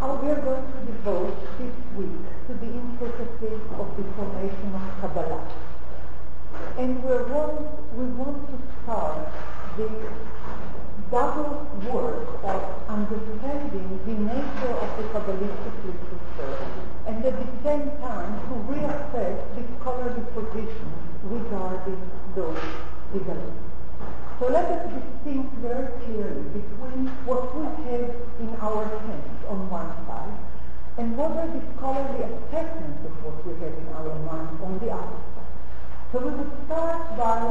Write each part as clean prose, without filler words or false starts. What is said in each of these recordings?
we are going to devote this week to the intricacies of the formation of Kabbalah. And we want to start the double work of understanding the nature of the Kabbalistic literature and at the same time to reassess the scholarly positions regarding those developments. So let us distinguish very clearly between what we have in our hands on one side and what are the scholarly assessments of what we have in our minds on the other side. So we would start by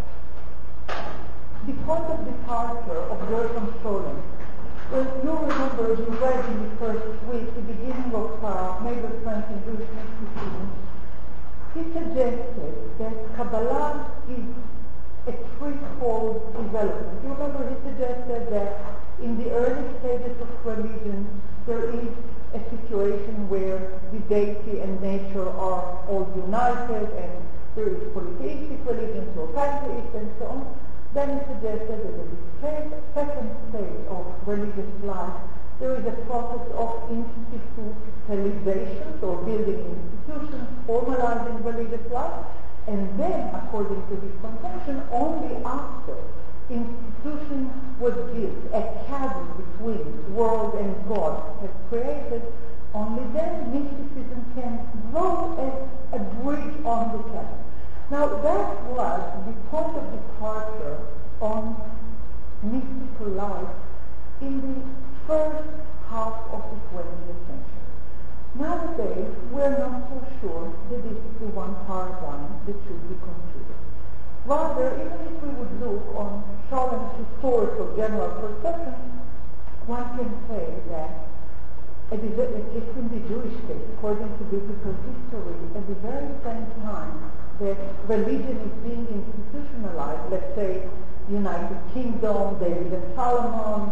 the point of departure of Gershom Scholem. Well, you remember, you read in the first week, the beginning of Mabel Frank in Jewish mysticism. He suggested that Kabbalah is a threefold development. You remember he suggested that in the early stages of religion there is a situation where the deity and nature are all united and there is polytheistic religion, so pantheist and so on. Then he suggested that in the second stage of religious life there is a process of institutionalization, or building institutions, formalizing religious life. And then, according to his contention, only after institution was built, a chasm between world and God has created, only then mysticism can grow as a bridge on the chasm. Now that was the point of departure on mystical life in the first half of the 20th century. Nowadays, we're not so sure that this is the one paradigm that should be considered. Rather, even if we would look on Scholem's historical general perception, one can say that, at least in the Jewish case, according to biblical history, at the very same time that religion is being institutionalized, let's say United Kingdom, David and Solomon,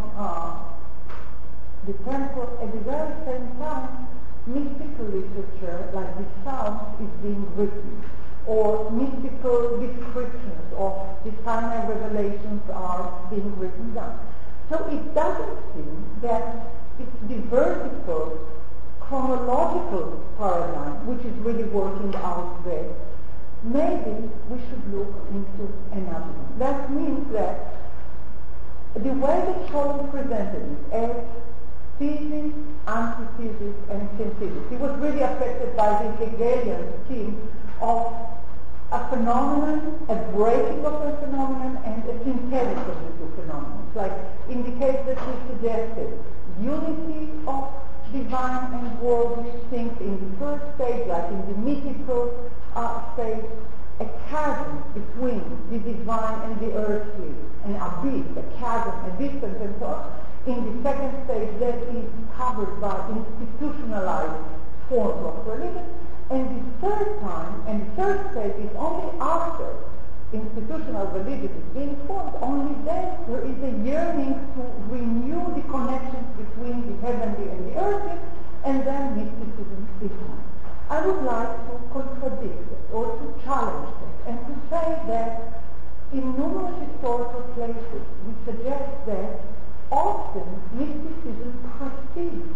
the temple, at the very same time, mystical literature like the Psalms is being written, or mystical descriptions of the Sinai revelations are being written down. So it doesn't seem that it's the vertical chronological paradigm which is really working out there. Maybe we should look into another one. That means that the way that Scholem presented it as thesis, antithesis, and synthesis. He was really affected by the Hegelian scheme of a phenomenon, a breaking of a phenomenon, and a synthesis of the two phenomena. Like in the case that he suggested, unity of divine and worldly things in the first stage, like in the mythical stage, a chasm between the divine and the earthly, an abyss, a chasm, a distance, and so on. In the second stage, that is covered by institutionalized forms of religion. And the third stage is only after institutional religion is being formed, only then there is a yearning to renew the connections between the heavenly and the earthly, and then mysticism is born. I would like to contradict that, or to challenge that, and to say that in numerous historical places we suggest that often mysticism precedes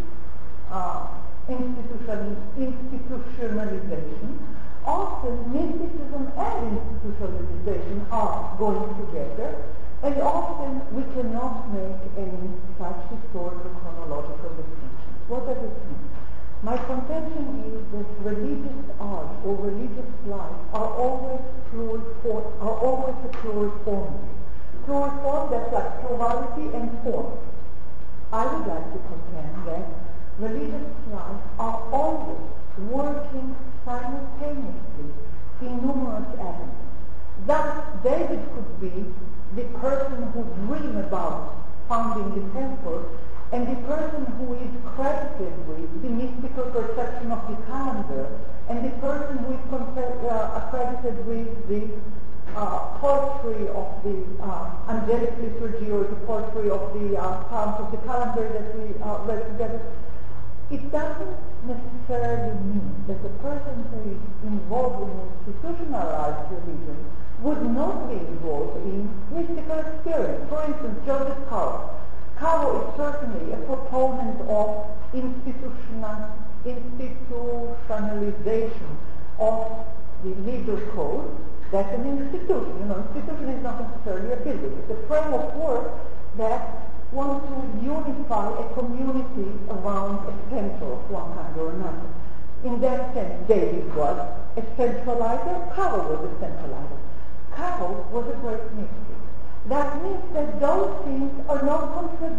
institutionalization. Often mysticism and institutionalization are going together, and often we cannot make any such historical chronological distinctions. What does it mean? My contention is that religious art or religious life are always a plural form. Plural form, that's like plurality and form. I would like to contend that religious life are always working simultaneously in numerous avenues. Thus, David could be the person who dreamed about founding the temple, and the person who is credited with the mystical perception of the calendar, and the person who is accredited with the poetry of the angelic liturgy, or the poetry of the psalms of the calendar that we read together. It doesn't necessarily mean that the person who is involved in institutionalized religion would not be involved in mystical experience. For instance, Joseph Caro. Caro is certainly a proponent of institutionalization of the legal code. That's an institution. Institution is not necessarily a building. It's a frame of work that wants to unify a community around a center of one kind or another. In that sense, David was a centralizer, Carol was a centralizer. Carol was a great mystic. That means that those things are not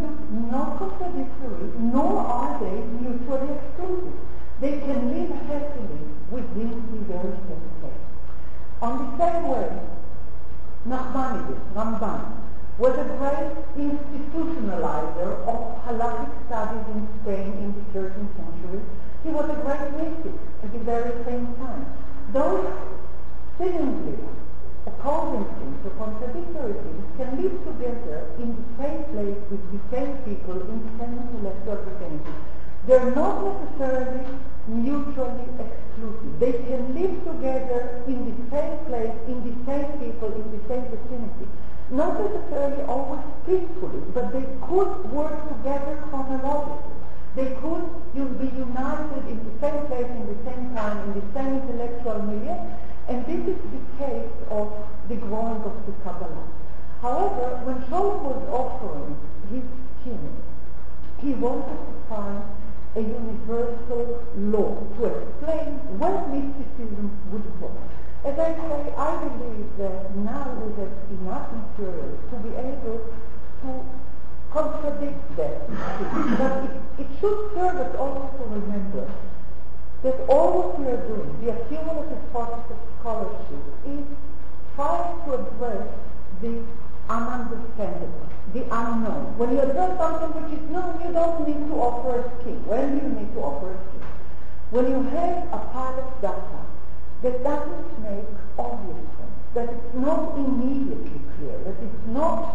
contradictory, nor are they mutually exclusive. They can live happily within the very same place. On the same way, Nachmanides, Ramban, was a great institutionalizer of halakhic studies in Spain in the 13th century. He was a great mystic at the very same time. Those seemingly opposing things or contradictory things can live together in the same place with the same people in the same intellectual vicinity. They're not necessarily mutually exclusive. They can live together in the same place, in the same people, in the same vicinity. Not necessarily always peacefully, but they could work together chronologically. They could be united in the same place, in the same time, in the same intellectual milieu, and this is the case of the growing of the Kabbalah. However, when Scholem was offering his king, he wanted to find a universal law to explain where mysticism would go. As I say, I believe that now we have enough material to be able to contradict that. But it should serve us also to remember that all what we are doing, the accumulative process of scholarship, is trying to address the ununderstandable, the unknown. When you address something which is known, you don't need to offer a scheme. When do you need to offer a scheme? When you have a pile of data that doesn't make obvious sense, that it's not immediately clear, that it's not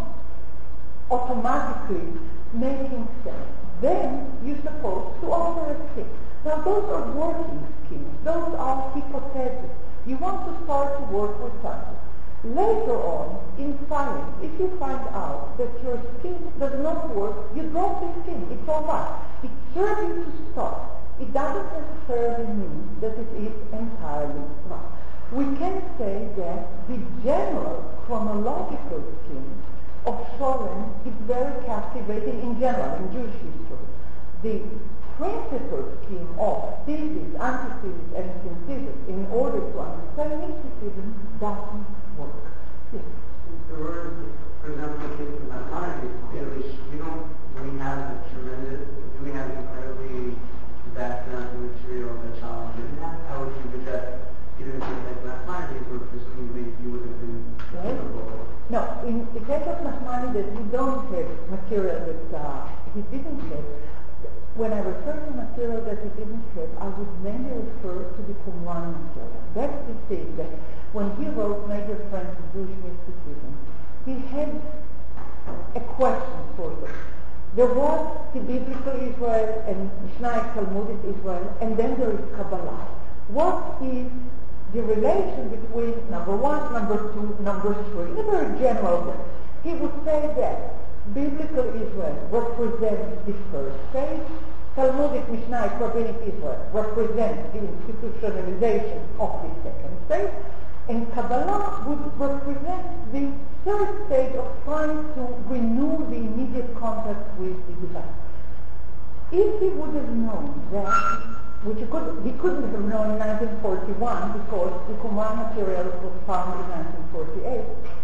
automatically making sense, then you're supposed to offer a scheme. Now those are working schemes, those are hypotheses. You want to start to work with something. Later on, in science, if you find out that your scheme does not work, you drop the scheme. It's all right. It serves you to start. It doesn't necessarily mean that it is entirely right. We can say that the general chronological scheme of Scholem is very captivating in general, in Jewish history. The principal scheme of thesis, antithesis, and synthesis in order to understand mysticism doesn't work. Yes. For example, the case of Maimonides, we have incredibly vast amounts of material that Scholem didn't have. How would you address, even if you had Maimonides, or presumably you would have been capable? No, in the case of Maimonides, we don't have material that he didn't have. When I refer to material that he didn't have, I would mainly refer to the Qumran material. That's the thing that when he wrote Major Friends of Jewish Mysticism, he had a question sort of. There was the biblical Israel and Mishnah Talmudic Israel, and then there is Kabbalah. What is the relation between number one, number two, number three? In a very general way, he would say that biblical Israel represents the first stage, Talmudic Mishnah Rabbinic Israel represents the institutionalization of the second stage, and Kabbalah would represent the third stage of trying to renew the immediate contact with the divine. If he would have known that, which he couldn't have known in 1941 because the Qumran material was found in 1948,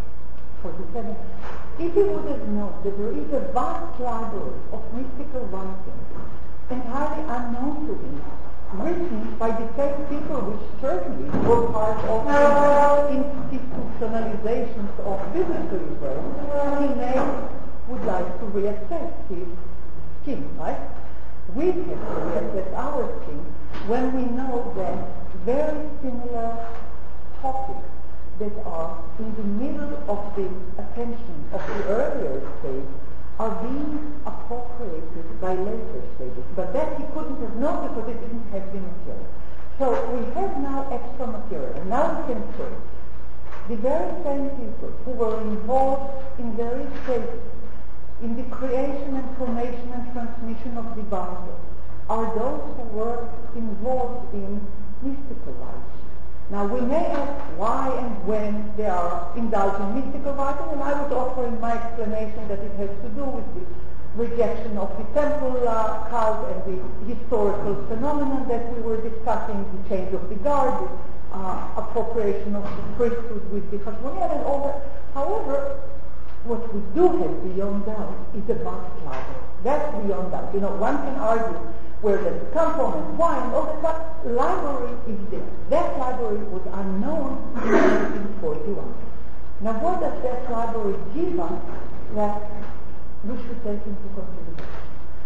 47. If he would have known that there is a vast library of mystical writings entirely unknown to him, written by the same people which certainly were part of the institutionalizations of biblical Israel, he would like to reassess his scheme, right? We have to reassess our scheme when we know that very similar topics that are in the middle of the attention of the earlier stage are being appropriated by later stages. But that he couldn't have known because he didn't have the material. So we have now extra material. And now we can say the very same people who were involved in various stages in the creation and formation and transmission of the Bible are those who were involved in mystical writing. Now we may ask why and when they are indulged in mystical writing, and I would offer in my explanation that it has to do with the rejection of the temple cult and the historical phenomenon that we were discussing, the change of the guard, the appropriation of the priesthood with the Hashmonaean and all that. However, what we do have beyond doubt is a vast library. That's beyond doubt. You know, one can argue where does it come from and why and all that, but library is there. That library was unknown in 1941. Now what does that library give us that we should take into consideration?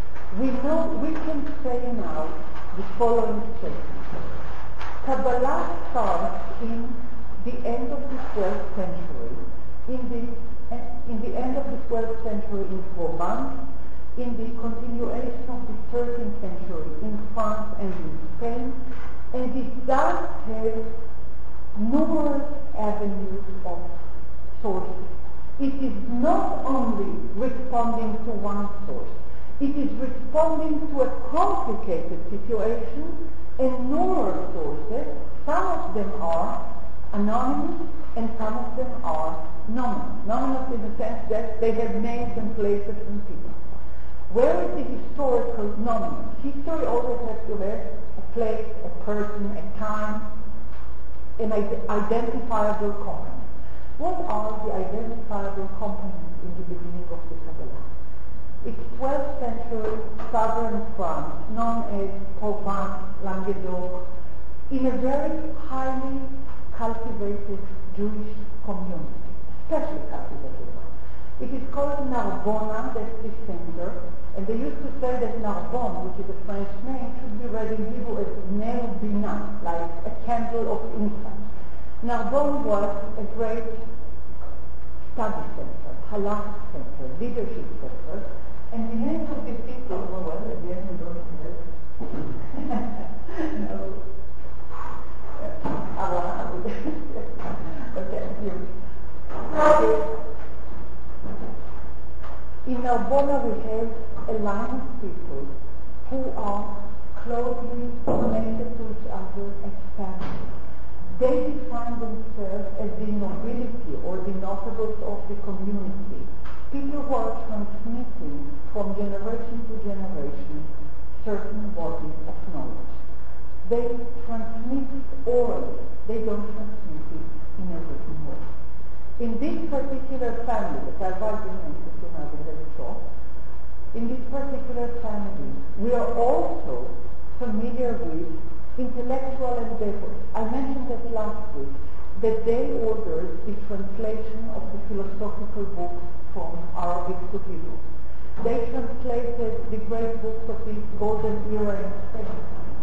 We can say now the following statement. Kabbalah starts in the end of the 12th century, in the end of the 12th century in Provence, in the continuation of the 13th century in France and in Spain, and it does have numerous avenues of sources. It is not only responding to one source, it is responding to a complicated situation and numerous sources. Some of them are anonymous and some of them are nominal. Nominal in the sense that they have names and places and people. Where is the historical nominal? History always has to have a place, a person, a time, an identifiable component. What are the identifiable components in the beginning of the Kabbalah? It's 12th century southern France, known as Provence, Languedoc, in a very highly cultivated Jewish community, especially cultivated one. It is called Narbonne, that's the center, and they used to say that Narbonne, which is a French name, should be read in Hebrew as Ner Bina, like a candle of insight. Narbonne was a great study center, halakha center, leadership center, and the names of these people were, well, again, we don't have. No. Okay, in Narbonne we have a line of people who are closely connected to each other as family. They define themselves as the nobility or the notables of the community, people who are transmitting from generation to generation certain bodies of knowledge. They transmit it orally, they don't transmit it in a written way. In this particular family, that I'll write in as soon as I have it off, in this particular family, we are also familiar with intellectual endeavors. I mentioned that last week, that they ordered the translation of the philosophical books from Arabic to Hebrew. They translated the great books of the Golden Era in Spain.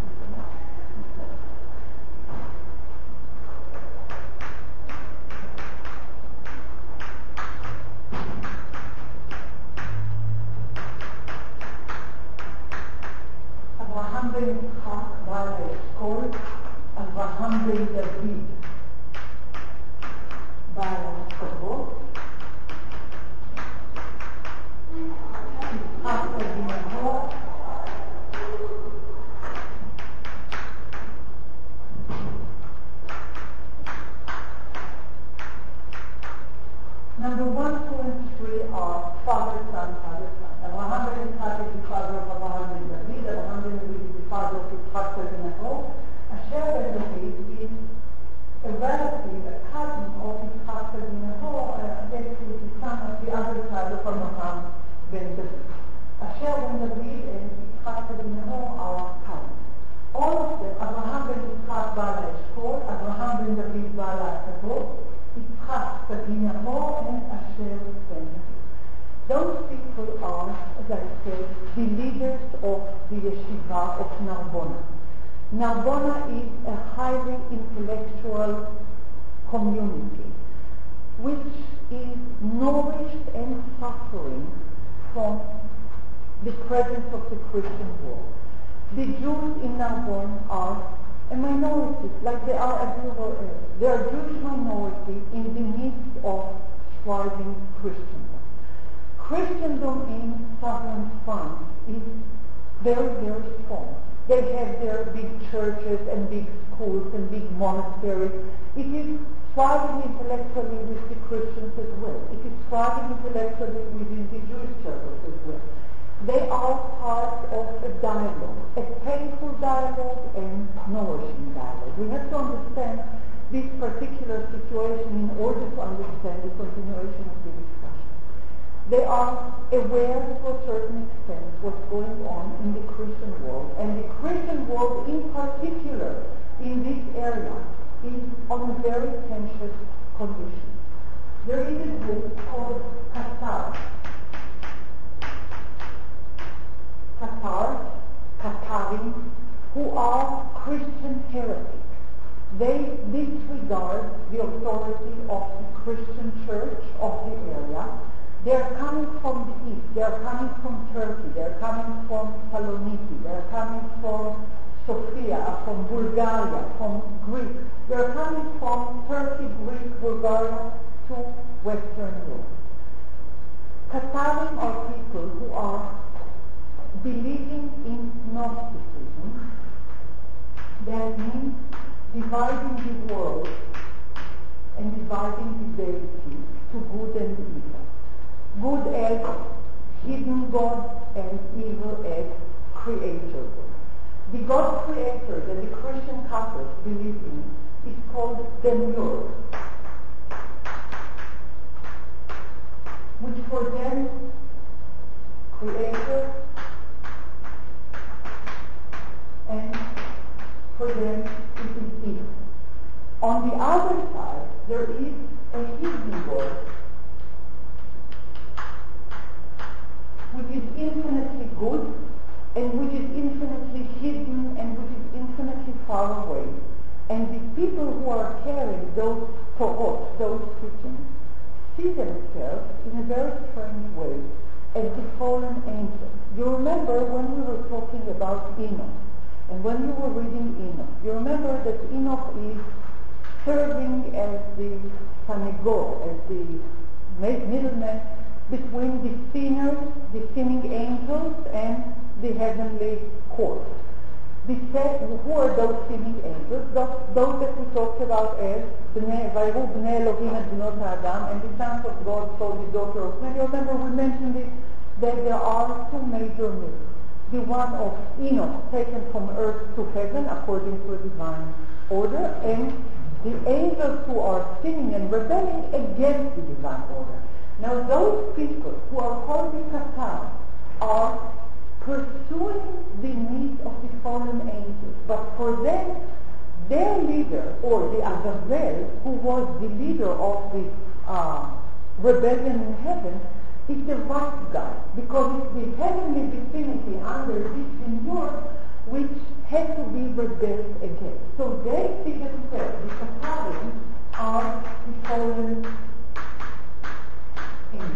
Abraham ben Yitzhak Baal HaEshkol, Abraham ben David Baal HaShavot, Yitzhak ben Nahor, number 1, 2, and 3 are father, son, father, son. Abraham ben Yitzhak is the father of Abraham ben David. Abraham ben David is the father of Yitzhak ben Nahor. Asher ben David is a relative, a cousin of Yitzhak ben Nahor, actually the son of the other side of Abraham ben David. Asher ben David and Yitzhak ben Nahor are cousins. All of them, Abraham ben Yitzhak Baal HaEshkol, Abraham ben David Baal HaShavot, Yitzhak ben Nahor, and Asher ben David. Those people are, as I said, the leaders of the yeshiva of Narbonne. Narbonne is a highly intellectual community which is nourished and suffering from the presence of the Christian world. The Jews in Narbonne are a minority, like they are everywhere else. They are a Jewish minority in the midst of thriving Christendom. Christendom in southern France is very, very strong. They have their big churches and big schools and big monasteries. It is thriving intellectually with the Christians as well. It is thriving intellectually within the Jewish circles as well. They are part of a dialogue, a painful dialogue and nourishing dialogue. We have to understand this particular situation in order to understand the continuation of the discussion. They are aware to a certain extent what's going on in the Christian world, and the Christian world in particular in this area is on a very tensious condition. There is a group called Cathars, who are Christian heretics. They disregard the authority of the Christian church of the area. They are coming from the east. They are coming from Turkey. They are coming from Saloniki. They are coming from Sofia, from Bulgaria, from Greece. They are coming from Turkey, Greece, Bulgaria to Western Europe. Catharim are people who are believing in Gnosticism. That means dividing the world and dividing the deity to good and evil. Good as hidden God and evil as creator God. The God creator that the Christian Catholics believe in is called Demiurge, which for them, creator, and for them it is evil. On the other side, there is a hidden God, which is infinitely good, and which is infinitely hidden, and which is infinitely far away. And the people who are carrying those Torot, those teachings, see themselves in a very strange way as the fallen angels. You remember when we were talking about Enoch, and when you were reading Enoch, you remember that Enoch is serving as the Sanegor, as the middleman between the sinners, the sinning angels, and the heavenly court. Who are those sinning angels? Those that we talked about as Vayru Bnei Elohim et Bnot Ha'adam, and the sons of God saw the daughter of man. You remember we mentioned this, that there are two major myths. The one of Enoch taken from earth to heaven according to a divine order, and the angels who are sinning and rebelling against the divine order. Now those people who are called the Cathars are pursuing the needs of the fallen angels, but for them, their leader, or the Azazel, who was the leader of the rebellion in heaven, is the right guy, because it's the heavenly vicinity under this Demiurge which has to be rebelled against. So they see themselves, the Cathars are the fallen angels.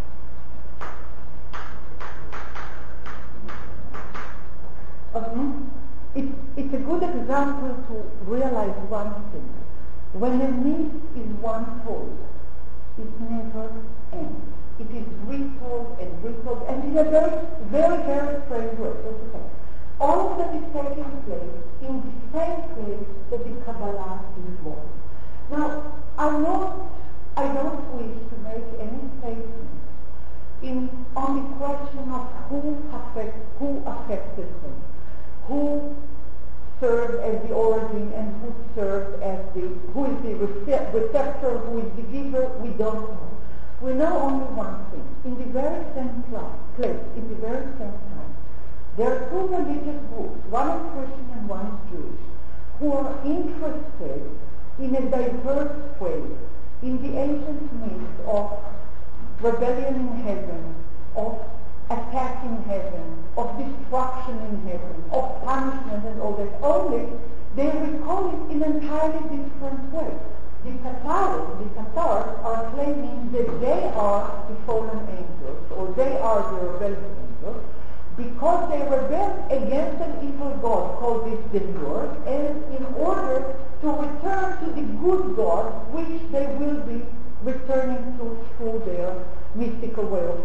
It's a good example to realize one thing. When a myth is once told, it never ends. It is retold and retold, and in a very, very, very strange way. All of that is taking place in the same place that the Kabbalah is born. Now, I don't wish to make any statement on the question of who affected them. Who served as the origin and who served as who is the receptor, who is the giver, we don't know. We know only one thing. In the very same place, in the very same time, there are two religious groups, one is Christian and one is Jewish, who are interested in a diverse way in the ancient myths of rebellion in heaven, of attacking heaven, of destruction in heaven, of punishment and all that, only they recall it in an entirely different way. The Cathars are claiming that they are the fallen angels, or they are the rebellious angels, because they rebelled against an evil God called this Demiurge, and in order to return to the good God, which they will be returning to through their mystical way of life,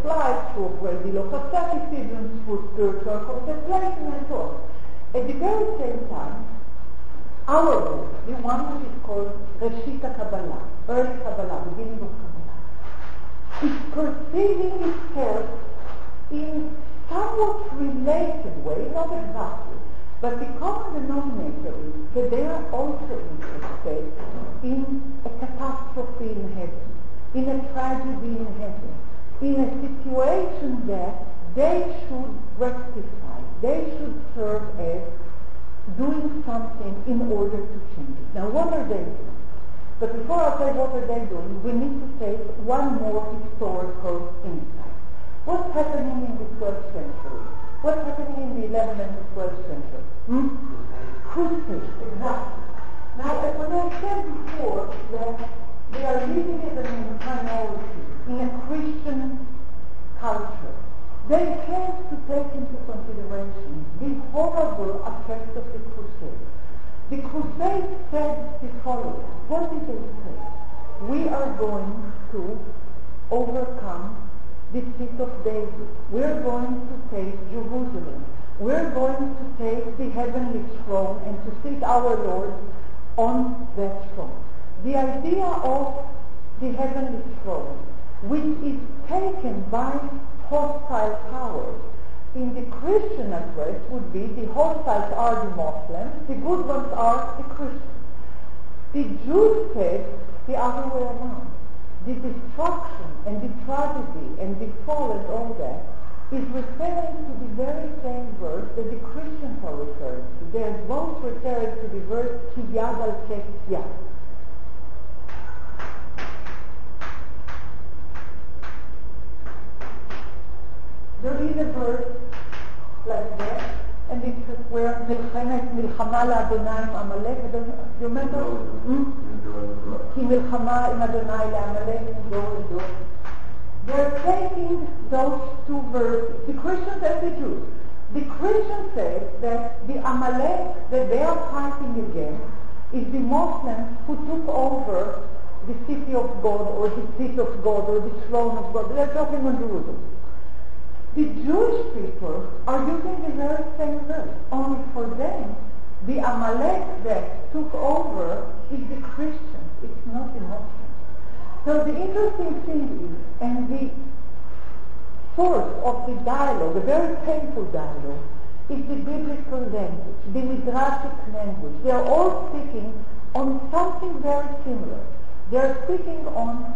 through a great deal of asceticism, through spiritual contemplation and so on. At the very same time, our book, the one which is called Reshita Kabbalah, early Kabbalah, beginning of Kabbalah, is perceiving itself in somewhat related way, not exactly, but the common denominator is that they are also interested in a catastrophe in heaven, in a tragedy in heaven, in a situation that they should rectify, they should serve as doing something in order to change it. Now what are they doing? But before I say what are they doing, we need to take one more historical insight. What's happening in the 12th century? What's happening in the 11th and the 12th century? Crusades, exactly. Now, when I said before that they are living as a minority in a Christian culture, they have to take into consideration the horrible effect of the Crusades. The Crusades said the following. What did they say? We are going to overcome the seat of David. We're going to take Jerusalem. We're going to take the heavenly throne and to sit our Lord on that throne. The idea of the heavenly throne, which is taken by hostile powers, in the Christian address would be the hostiles are the Muslims, the good ones are the Christians. The Jews said the other way around. The destruction and the tragedy and the fall and all that is referring to the very same verse that the Christians are referring to. They are both referring to the verse Ki yad al kef yad. There is a verse like that, and it's where Milchama la'Adonai im Amalek. Do you remember? Ki milchama im Adonai la'Amalek dor dor. They're taking those two verses, the Christians and the Jews. The Christians say that the Amalek that they are fighting against is the Muslims who took over the city of God or the seat of God or the throne of God. They're talking on Jerusalem. The Jewish people are using the very same verse, only for them the Amalek that took over is the Christians, it's not the Muslims. So the interesting thing is, and the source of the dialogue, a very painful dialogue, is the biblical language, the midrashic language. They are all speaking on something very similar. They are speaking on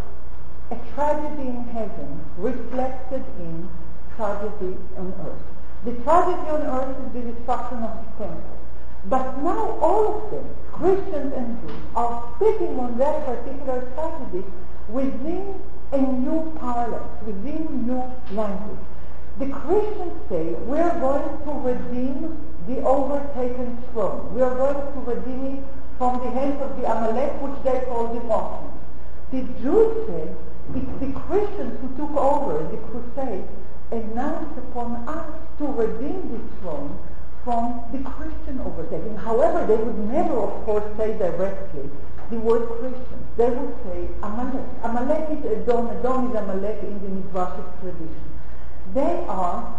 a tragedy in heaven reflected in tragedy on earth. The tragedy on earth is the destruction of the temple. But now all of them, Christians and Jews, are speaking on that particular tragedy within a new parlance, within new language. The Christians say, we are going to redeem the overtaken throne. We are going to redeem it from the hands of the Amalek, which they call the Muslims. The Jews say, it's the Christians who took over the crusade, and now it's upon us to redeem this throne from the Christian overtaking. However, they would never, of course, say directly the word Christians. They would say Amalek. Amalek is Edom. Edom is Amalek in the Midrashic tradition. They are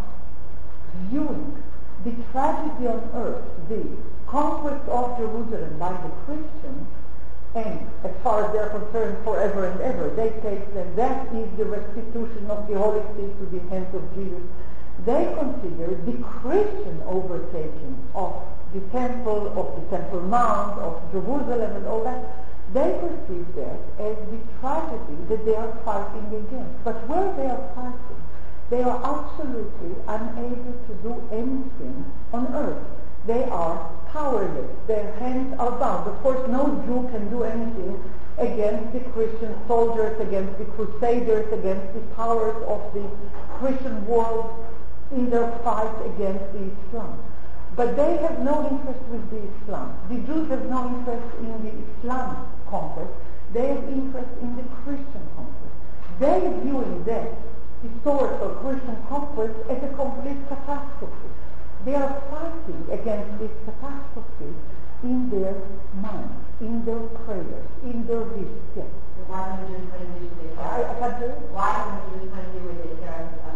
viewing the tragedy on earth, the conquest of Jerusalem by the Christians, and as far as they're concerned, forever and ever. They take them, that is the restitution of the Holy See to the hands of Jesus. They consider the Christian overtaking of the Temple Mount, of Jerusalem and all that. They perceive that as the tragedy that they are fighting against. But where they are fighting, they are absolutely unable to do anything on earth. They are powerless. Their hands are bound. Of course, no Jew can do anything against the Christian soldiers, against the crusaders, against the powers of the Christian world in their fight against the Islam. But they have no interest with the Islam. The Jews have no interest in the Islam conquest. They have interest in the Christian conquest. They are viewing that historical Christian conquest as a complete catastrophe. They are fighting against this catastrophe in their minds, in their prayers, in their visions. Yes. Why don't we just put a new I can't do it. Why don't we just put a new with the terms of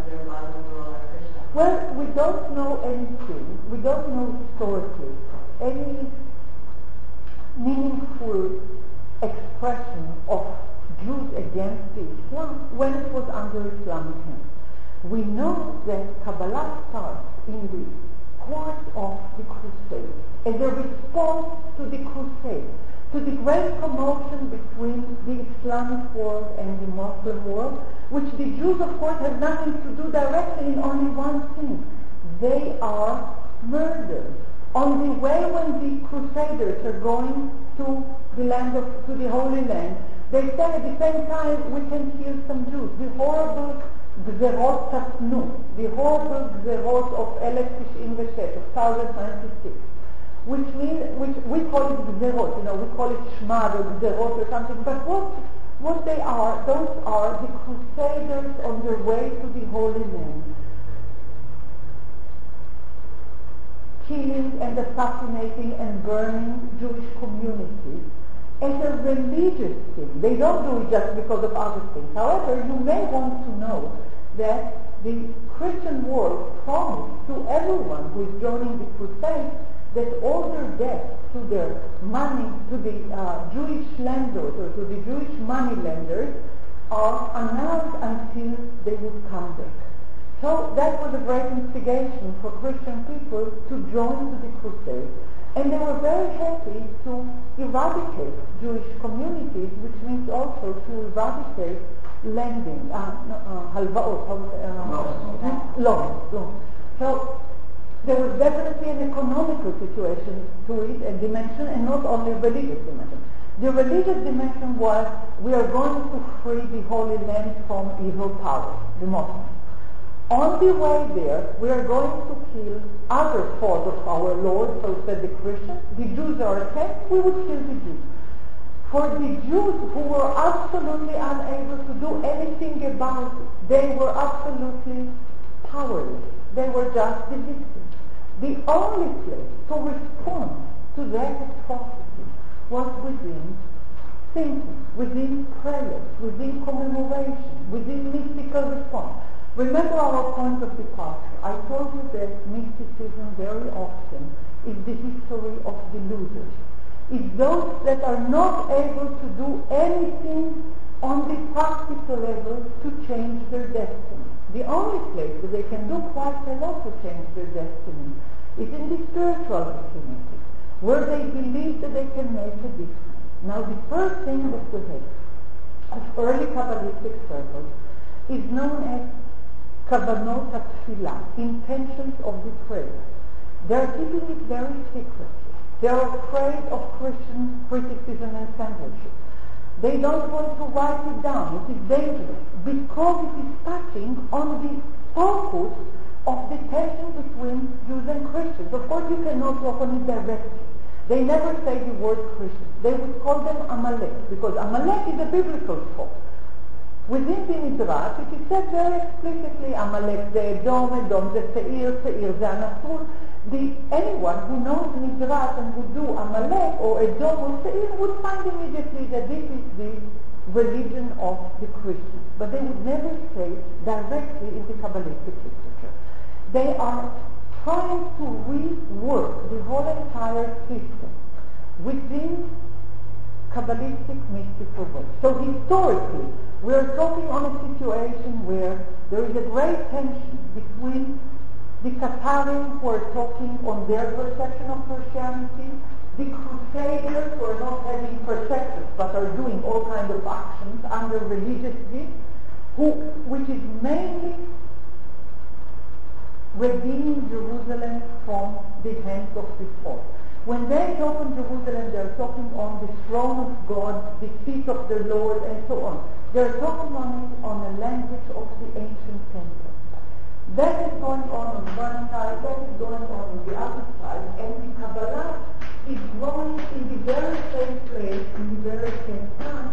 Well, we don't know anything. We don't know historically any meaningful expression of Jews against Islam when it was under Islamic hands. We know that Kabbalah starts in the course of the Crusade as a response to the Crusade, to the great commotion between the Islamic world and the Muslim world, which the Jews, of course, have nothing to do directly in only one thing. They are murdered. On the way when the Crusaders are going to the Holy Land, they say at the same time, we can kill some Jews. The horrible Gzerot Tasnu, the horrible Gzerot of 1096, which we call it Gzerot, we call it Shmad or Gzerot or something, but what they are, those are the Crusaders on their way to the Holy Land, killing and assassinating and burning Jewish communities as a religious thing. They don't do it just because of other things. However, you may want to know that the Christian world promised to everyone who is joining the crusade that all their debts to their money, to the Jewish landlords or to the Jewish money lenders are annulled until they would come back. So that was a great instigation for Christian people to join the crusade. And they were very happy to eradicate Jewish communities, which means also to eradicate lending, loans. So there was definitely an economical situation to it, a dimension, and not only a religious dimension. The religious dimension was, we are going to free the Holy Land from evil powers, the Muslims. On the way there, we are going to kill other foes of our Lord, so said the Christians. The Jews are attacked, we would kill the Jews. For the Jews who were absolutely unable to do anything about it, they were absolutely powerless. They were just the victims. The only place to respond to that atrocity was within thinking, within prayers, within commemoration, within mystical response. Remember our point of departure. I told you that mysticism very often is the history of the losers. It's those that are not able to do anything on the practical level to change their destiny. The only place where they can do quite a lot to change their destiny is in the spiritual vicinity, where they believe that they can make a difference. Now the first thing that we have of early Kabbalistic circles is known as Kavanot HaTfilah, intentions of the prayer. They are keeping it very secretly. They are afraid of Christian criticism and censorship. They don't want to write it down. It is dangerous because it is touching on the focus of the tension between Jews and Christians. Of course, you cannot talk on it directly. They never say the word Christian. They would call them Amalek because Amalek is a biblical foe. Within the Midrash, it is said very explicitly, Amalek, the Edom, the Seir, the Anasur. Anyone who knows Midrash and would do Amalek or Edom or Seir would find immediately that this is the religion of the Christians. But they would never say directly in the Kabbalistic literature. They are trying to rework the whole entire system within Kabbalistic mystical work. So historically, we are talking on a situation where there is a great tension between the Qatarians who are talking on their perception of Christianity, the Crusaders who are not having perceptions but are doing all kinds of actions under religious guise, which is mainly redeeming Jerusalem from the hands of the foe. When they talk on Jerusalem, they are talking on the throne of God, the seat of the Lord, and so on. They are talking on it on the language of the ancient temple. That is going on one side, that is going on the other side, and the Kabbalah is growing in the very same place, in the very same time,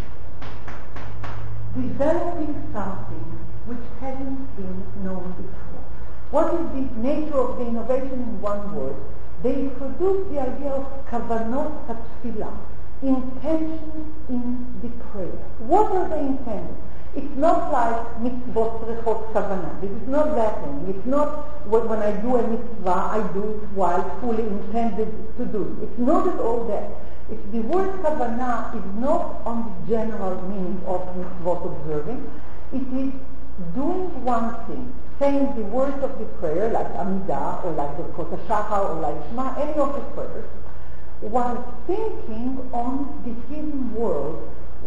developing something which hasn't been known before. What is the nature of the innovation in one word? They introduced the idea of Kavanot HaTfilah, intentions in the prayer. What are they intended? It's not like mitzvot tzrichot kavanah. This is not that thing. It's not when I do a mitzvah, I do it while fully intended to do it. It's not at all that. It's the word kavanah is not on the general meaning of mitzvot observing. It is doing one thing, saying the words of the prayer, like Amidah, or like the Birkot HaShachar, or like Shema, any of the prayers, while thinking on the hidden world,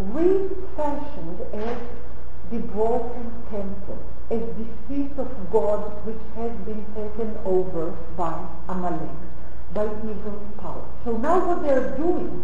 refashioned as the broken temple, as the seat of God which has been taken over by Amalek, by evil power. So now what they're doing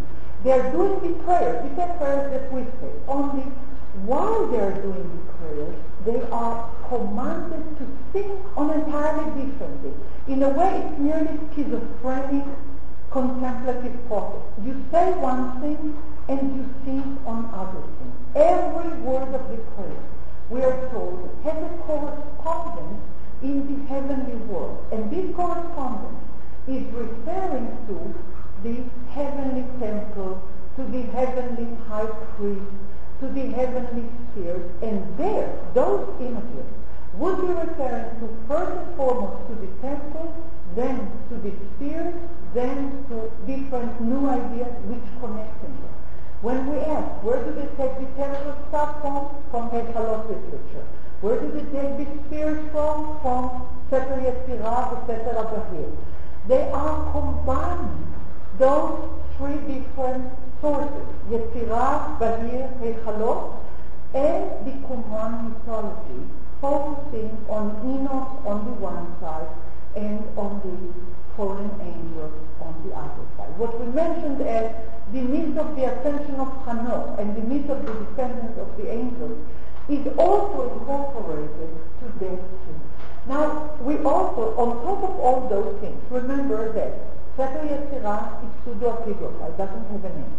the prayers, the 10 prayers that we say, only while they're doing the prayers, they are commanded to think on entirely different things. In a way, it's nearly schizophrenic contemplative process. You say one thing and you think on other things. Every word of the prayer, we are told, has a correspondence in the heavenly world. And this correspondence is referring to the heavenly temple, to the heavenly high priest, to the heavenly spheres, and there, those images would be referring to first and foremost to the temple, then to the spheres, then to different new ideas which connect them. When we ask, where do they take the temple stuff from? From Heichalot literature. Where do they take the spheres from? From Sefer Yetzirah and Sefer HaBahir. They are combining those three different sources, Yetzirah, Bahir, Heichalot, and the Qumran mythology, focusing on Enoch on the one side and on the fallen angels on the other side. What we mentioned as the myth of the ascension of Hanoch and the myth of the descendants of the angels is also incorporated to that too. Now, we also, on top of all those things, remember that Sefer Yetzirah is pseudo-apocryphal, it doesn't have a name.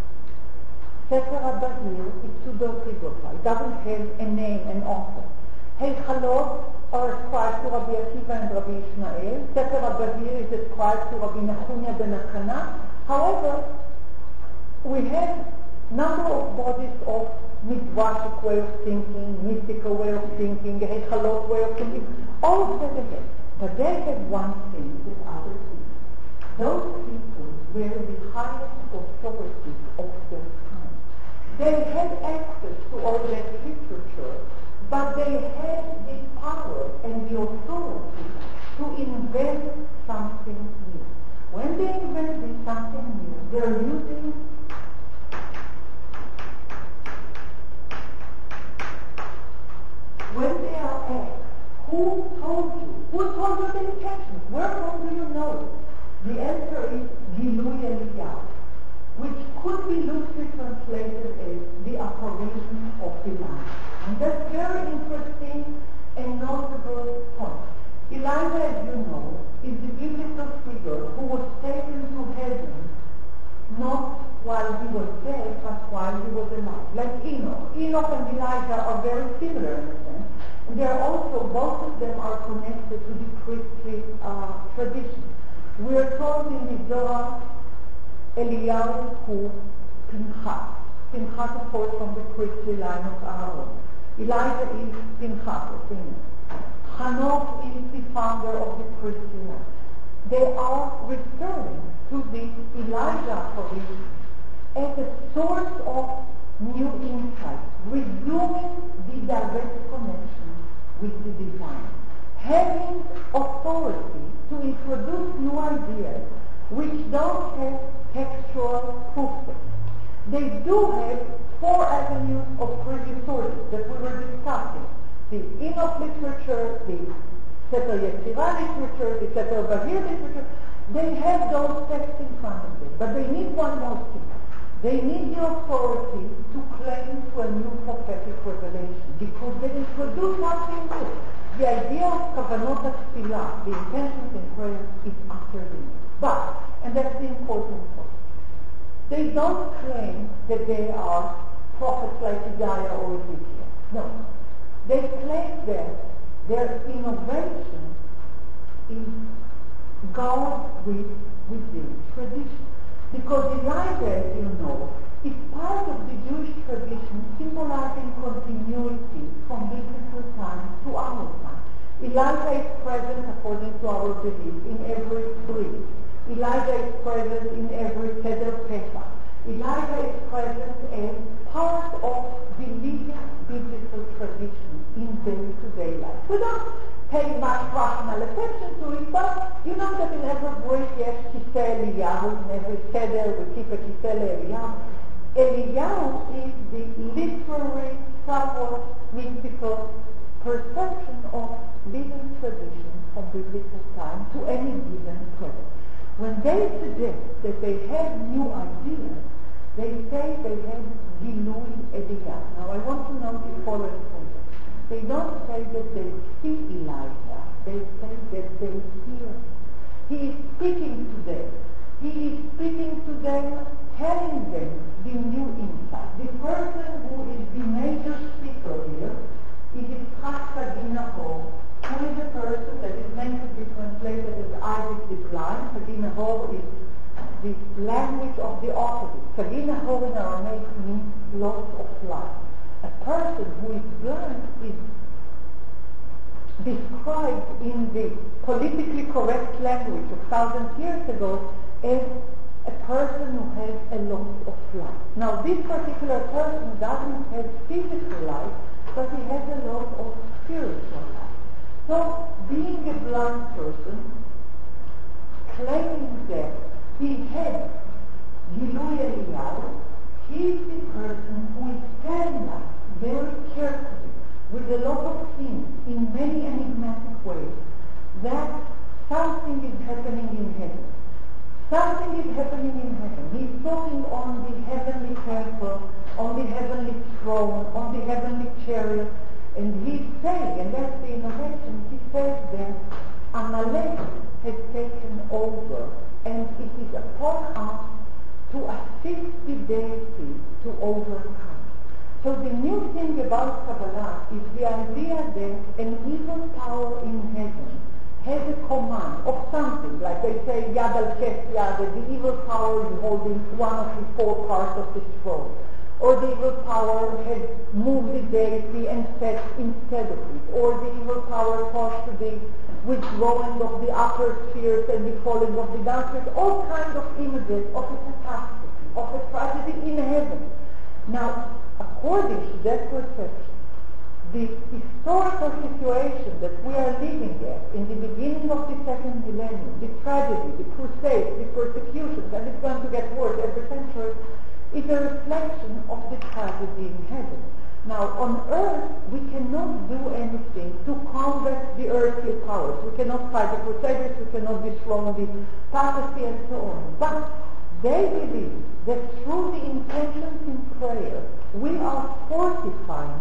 Sefer HaBahir is pseudo-apocryphal, it doesn't have a name, an author. Heichalot are ascribed to Rabbi Akiva and Rabbi Ishmael. Sefer HaBahir is ascribed to Rabbi Nachunya ben Akana. However, we have number of bodies of midrashic way of thinking, mystical way of thinking, Heichalot way of thinking, all of that they have. But they have one thing that others do. Those people were the highest authorities of their time. They had access to all that literature, but they had the power and the authority to invent something new. When they invented something new, they're using when they are asked, who told you the intentions? Where from do you know it? The answer is Gilui Eliyahu, which could be loosely translated as the apparition of Elijah. And that's very interesting and notable point. Elijah, as you know, is the biblical figure who was taken to heaven not while he was dead, but while he was alive. Like Enoch. Enoch and Elijah are very similar in a sense. And they are also, both of them are connected to the priestly tradition. We are told in the Zohar, Eliyahu hu Pinchas. Pinchas, of course, from the priestly line of Aaron. Elijah is Pinchas, or Pinchas. Hanoch is the founder of the priestly line. They are referring to the Elijah apparition as a source of new insight, resuming the direct connection with the divine, having authority to introduce new ideas which don't have textual proof. They do have 4 avenues of previous sources that we were discussing. The Enoch literature, the Sefer Yetzirah literature, the Sefer Bahir literature. They have those texts in front of them, but they need one more thing. They need the authority to claim to a new prophetic revelation, because they introduce something new. The idea of kavanot tefillah, the intentions in prayer, is utterly new. But, and that's the important point, they don't claim that they are prophets like Isaiah or Ezekiel. No. They claim that their innovation is God within tradition. Because Elijah, as you know, is part of the Jewish tradition symbolizing continuity from biblical times to our time. Elijah is present, according to our belief, in every creed. Elijah is present in every Seder Pesach. Elijah is present as part of the living biblical tradition in day-to-day life. We don't pay much rational attention to it, but you know that in every brit yes, Kiseh Eliyahu, in every Seder we keep a Kiseh Eliyahu. Eliyahu is the literary, somewhat mystical perception of living tradition from biblical time to any given present. When they suggest that they have new ideas, they say they have Gilui Eliyahu. Now I want to note the following point. They don't say that they see Elijah. They say that they hear him. He is speaking to them. He is speaking to them, telling them the new insight. The person who is the major speaker here is Yitzchak Sagi Nahor, who is a person that is meant to be translated as Isaac the Blind. Sagi Nahor is the language of the opposite. Sagi Nahor in Aramaic means loss of life. A person who is blind is described in the politically correct language of thousands of years ago as a person who has a loss of life. Now this particular person doesn't have physical life, but he has a loss of spiritual life. So being a blind person, claiming that he has Gilui Eliyahu, he is the person who is telling us very carefully, with a lot of hints in many enigmatic ways, that something is happening in heaven. Something is happening in heaven. He's talking on the heavenly temple, on the heavenly throne, on the heavenly chariot, and he's saying, and that's the innovation, he says that Amalek has taken over, and it is upon us to assist the deity to overcome. So the new thing about Kabbalah is the idea that an evil power in heaven has a command of something, like they say Yad al-Kesya, that the evil power is holding one of the four parts of the throne, or the evil power has moved the deity and set instead of it, or the evil power caused to the withdrawing of the upper spheres and the falling of the down spheres, all kinds of images of a catastrophe, of a tragedy in heaven. Now, according to that perception, the historical situation that we are living at in the beginning of the second millennium, the tragedy, the crusades, the persecutions, and it's going to get worse every century, is a reflection of the tragedy in heaven. Now, on earth, we cannot do anything to combat the earthly powers. We cannot fight the crusaders, we cannot dethrone the papacy, and so on. But they believe that through the intentions in prayer, we are fortifying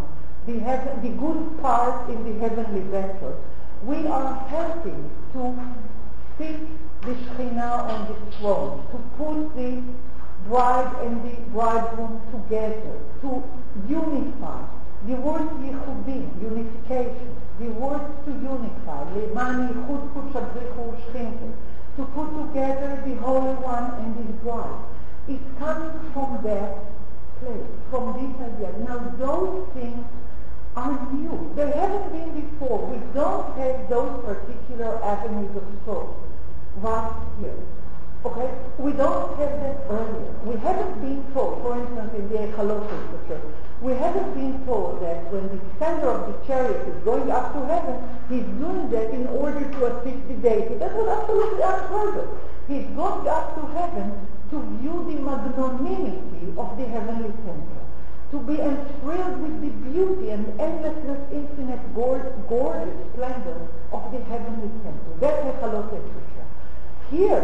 the good part in the heavenly vessel. We are helping to sit the Shekhinah on the throne, to put the bride and the bridegroom together, to unify. The word yichudim, unification, the words to unify, le'man yichud kudshabrichu u'shchinke, to put together the Holy One and His bride. It's coming from that place, from this idea. Now those things are new. They haven't been before. We don't have those particular avenues of thought right here. Okay? We don't have that earlier. We haven't been told, for instance, in the Echalot literature, we haven't been told that when the descender of the chariot is going up to heaven, he's doing that in order to assist the deity. That was absolutely unheard of. He's going up to heaven to view the magnanimity of the heavenly temple, to be enthralled with the beauty and endlessness, infinite, gorgeous splendor of the heavenly temple. That's Echalot literature. Here,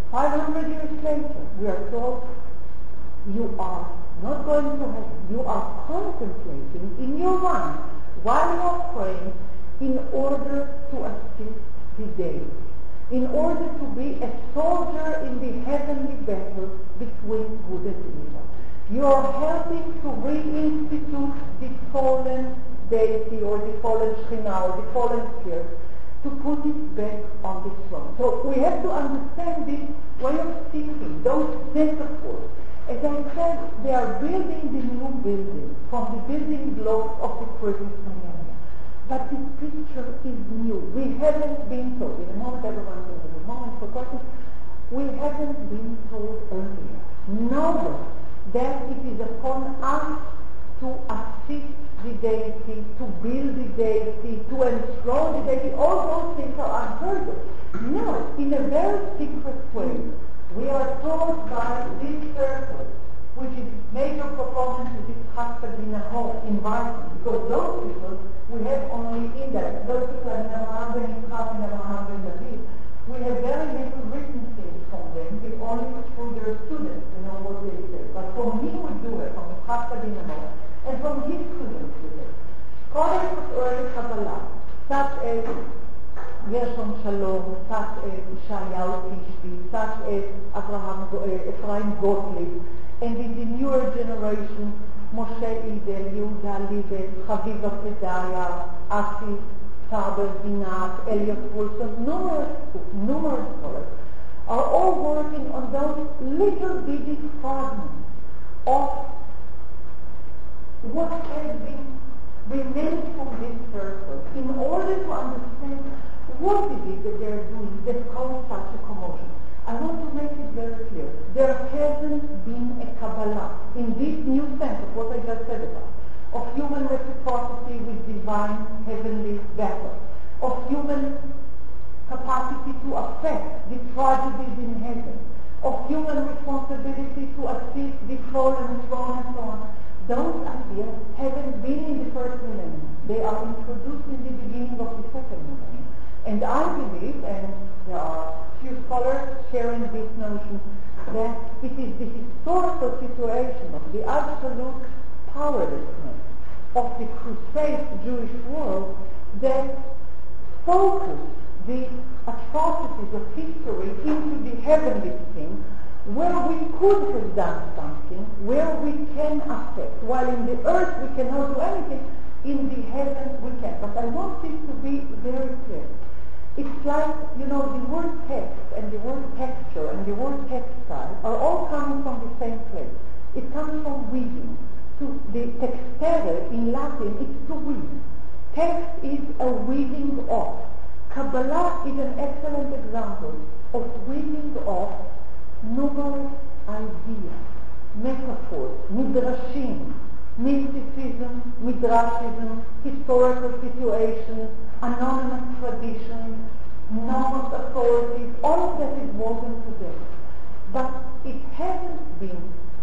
500 years later, we are told, you are not going to heaven. You are contemplating in your mind while you are praying in order to assist the deity, in order to be a soldier in the heavenly battle between good and evil. You are helping to reinstitute the fallen deity or the fallen Shekhinah or the fallen spirit, to put it back on the throne. So we have to understand this way of thinking, those metaphors, As I said, they are building the new building from the building blocks of the previous millennia. But this picture is new. We haven't been told, in a moment everyone will have a moment for questions, we haven't been told earlier, nowhere, that it is upon us to assist the deity, to build the deity, to enthrone the deity. All those things are unheard of. No, in a very secret way, we are told by this circle, which is major proponents of this Haskadina Hall, inviting, because those people we have only indirect. Those people have never had any class, never had any David. We have very little written things from them, if only through their students, what they say. But from me we do it, from the Haskadina Hall, and from his students we do it. Scholars of early Kabbalah, such as Gershon Shalom, such as Ishayahu Tishbi, such as Ephraim Gottlieb, and in the newer generation, Moshe Idel, Yehuda Liebel, Chaviva Pedaya, Asi Saber, Dinat, Elliot Wilson, numerous scholars, are all working on those little bitty fragments of what has been remained from this circle in order to understand what it is that they're doing that caused such a commotion. I want to make it very clear. There hasn't been a Kabbalah in this new sense of what I just said about, of human reciprocity with divine heavenly battle, of human capacity to affect the tragedies in heaven, of human responsibility to assist the fallen and so on and so on. Those ideas haven't been in the first millennium. They are introduced in the beginning of the second millennium. And I believe, and there are few scholars sharing this notion, that it is the historical situation of the absolute powerlessness of the Crusade Jewish world that focused the atrocities of history into the heavenly thing, where we could have done something, where we can affect. While in the earth we cannot do anything, in the heavens we can. But I want this to be very clear. It's like, the word text and the word texture and the word textile are all coming from the same place. It comes from weaving. To the textere in Latin, it's to weave. Text is a weaving off. Kabbalah is an excellent example of weaving off numerous ideas, metaphors, midrashim, mysticism, midrashism, historical situations, anonymous traditions, nomos authorities, all of that is woven together. But it hasn't been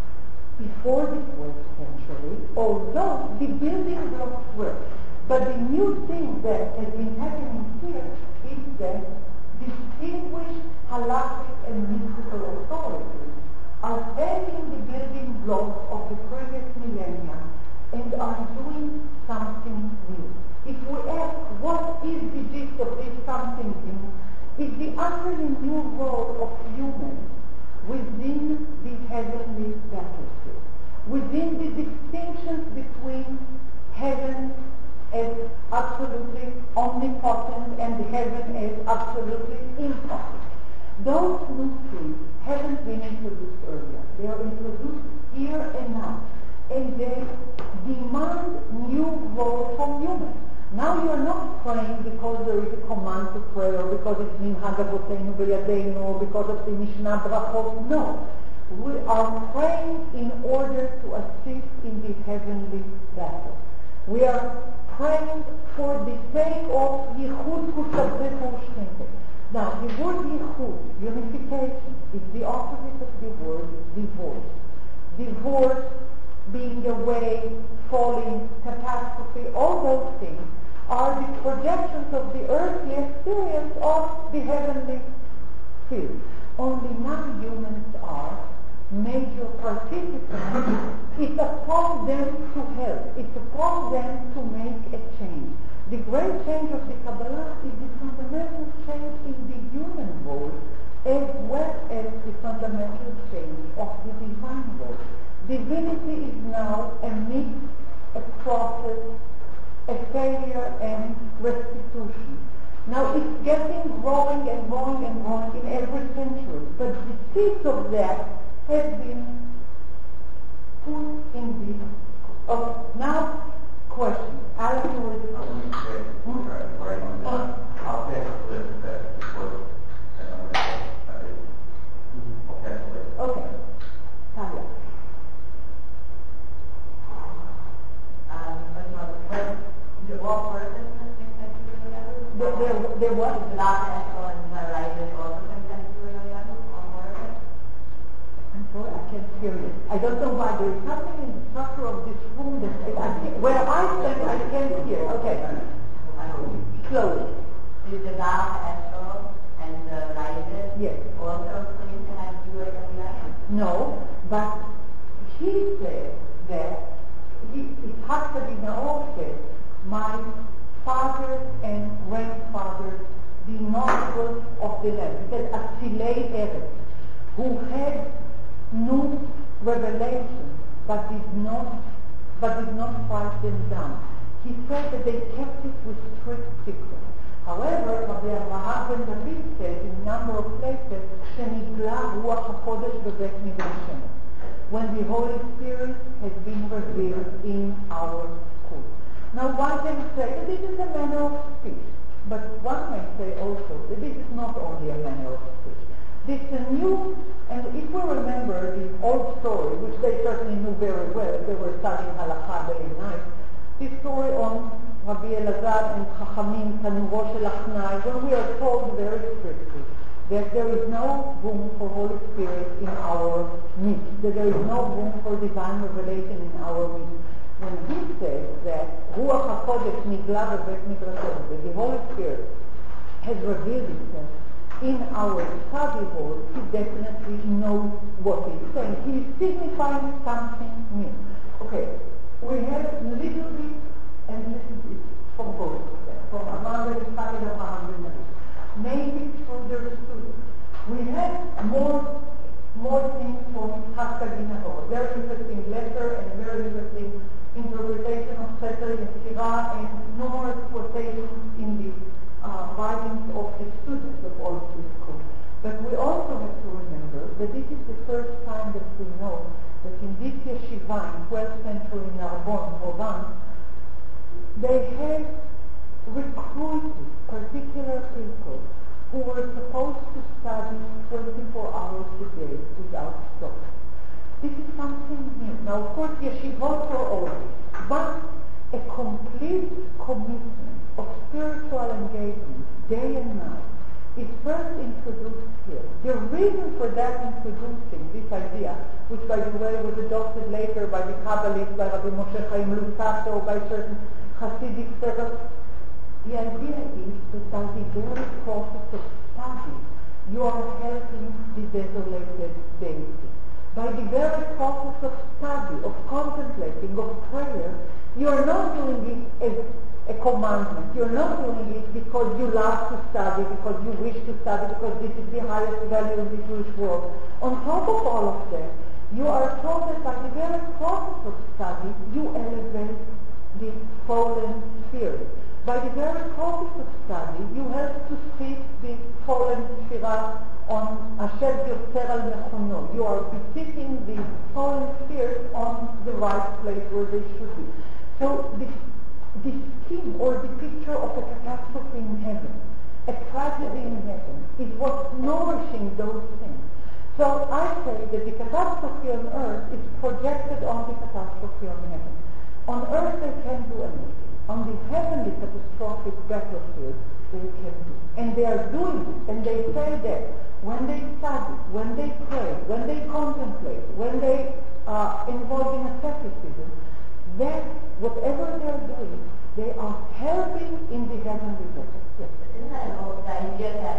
before the 12th century, although the building blocks were. But the new thing that has been happening here is that distinguished halakhic and mystical authorities are taking the building blocks of the previous millennia and are doing something new. If we ask what is the gist of this something new, is the utterly new role of humans within the heavenly battlefield, within the distinctions between heaven as absolutely omnipotent and heaven as absolutely impotent. Those new things haven't been introduced earlier. They are introduced here and now. And they demand new roles from humans. Now you are not praying because there is a command to pray, or because it's Minhag Avotenu B'Yadeinu, or because of the Mishnah Brachot. No. We are praying in order to assist in the heavenly battle. We are praying for the sake of Yichud Kusabzechu Ushchinte. Now, the word Yichud, unification, is the opposite of the word divorce. Divorce being away, falling, catastrophe, all those things are the projections of the earthly experience of the heavenly field. Only now humans are major participants. It's upon them to help. It's upon them to make a change. The great change of the Kabbalah is the fundamental change in the human world, as well as the fundamental change of the divine world. Divinity is now a mix, a process, a failure and restitution. Now it's getting growing and growing and growing in every century, but the seeds of that have been put in this. Okay, now question. Alex, you will I want to say, right on that. I'll pass a list that before, and I'm going to say, I'll pass a list. Okay. Talia. There was I'm sorry, I can't hear you. I don't know why. There is something in the structure of this room that where I stand, I can't hear. Okay. Slowly. Is the Esco and the Raiders Yes. also claim to have UAWF? No, but he said that Yitzhak Rabin said, my fathers and grandfathers, the nobles of the land, he said, Atzilei Eretz, who had new revelation, but did not write them down. He said that they kept it with strict secret. However, Rabbi Avraham ben David said in a number of places, "Shenigla ruach hakodesh bebet midrashenu," when the Holy Spirit has been revealed in our school. Now, one can say that this is a manner of speech, but one may say also that this is not only a manner of speech. This is a new, and if we remember the old story, which they certainly knew very well, they were studying halakha day and night, this story on Rabbi Elazar and Chachamim, Tanuro shel Achnai, when we are told very strictly that there is no room for Holy Spirit in our midst, that there is no room for divine revelation in our midst. When he says that Ruach HaKodesh nigla bebet midrashenu, that the Holy Spirit has revealed itself in our study hall, he definitely knows what he's saying. He is signifying something new. Okay, we have a little bit and little bit from both of them, from Amar ben Yitzchak and Avraham ben David. Maybe through their students. We have more things from Yitzhak Rabin. Very interesting letter and very interesting interpretation of Sefer Yetzirah and numerous quotations in the writings of the students of all three schools. But we also have to remember that this is the first time that we know that in this yeshiva in 12th century in Narbonne, Provence, they had recruited particular people who were supposed to study 24 hours a day without stop. This is something new. Now, of course, yeshivot are always, but a complete commitment of spiritual engagement, day and night, is first introduced here. The reason for that introducing this idea, which by the way was adopted later by the Kabbalists, by Rabbi Moshe Chaim Luzzatto, by certain Hasidic scholars, the idea is that by the very process of study, you are helping the desolated deity. By the very process of study, of contemplating, of prayer, you are not doing it as a commandment. You're not doing it because you love to study, because you wish to study, because this is the highest value in the Jewish world. On top of all of that, you are told that by the very process of study, you elevate the fallen spirit. By the very process of study, you help to seek the fallen spirit on Asher Yotzer al Mechono. You are beseeching the fallen spirit on the right place where they should be. So the scheme or the picture of a catastrophe in heaven, a tragedy in heaven, is what's nourishing those things. So I say that the catastrophe on earth is projected on the catastrophe on heaven. On earth they can't do anything. On the heavenly catastrophic battlefield they can do. And they are doing it. And they say that when they study, when they pray, when they contemplate, when they are involved in asceticism, that whatever they are doing, they are helping in the heavenly battle. Yes. Isn't that an old idea that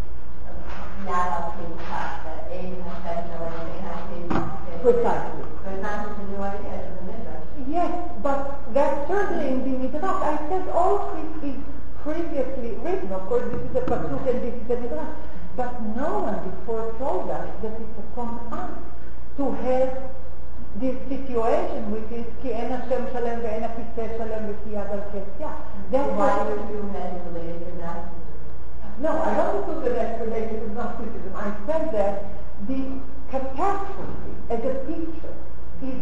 Yad al-Kitab, that Aim has special and they have to... Precisely. There's not such a new idea as the Midrash. Yes, but that's certainly in the Midrash. I said all this is previously written. Of course, this is a Pasuk and this is a Midrash. But no one before told us that it's upon us to have this situation which is Ki en Hashem Shalem ve'en Hakiseh Shalem v'ki yad al ketzia. That's why you assume that is related to Gnosticism. No, I don't assume that that's related to Gnosticism. I said that the catastrophe as a picture is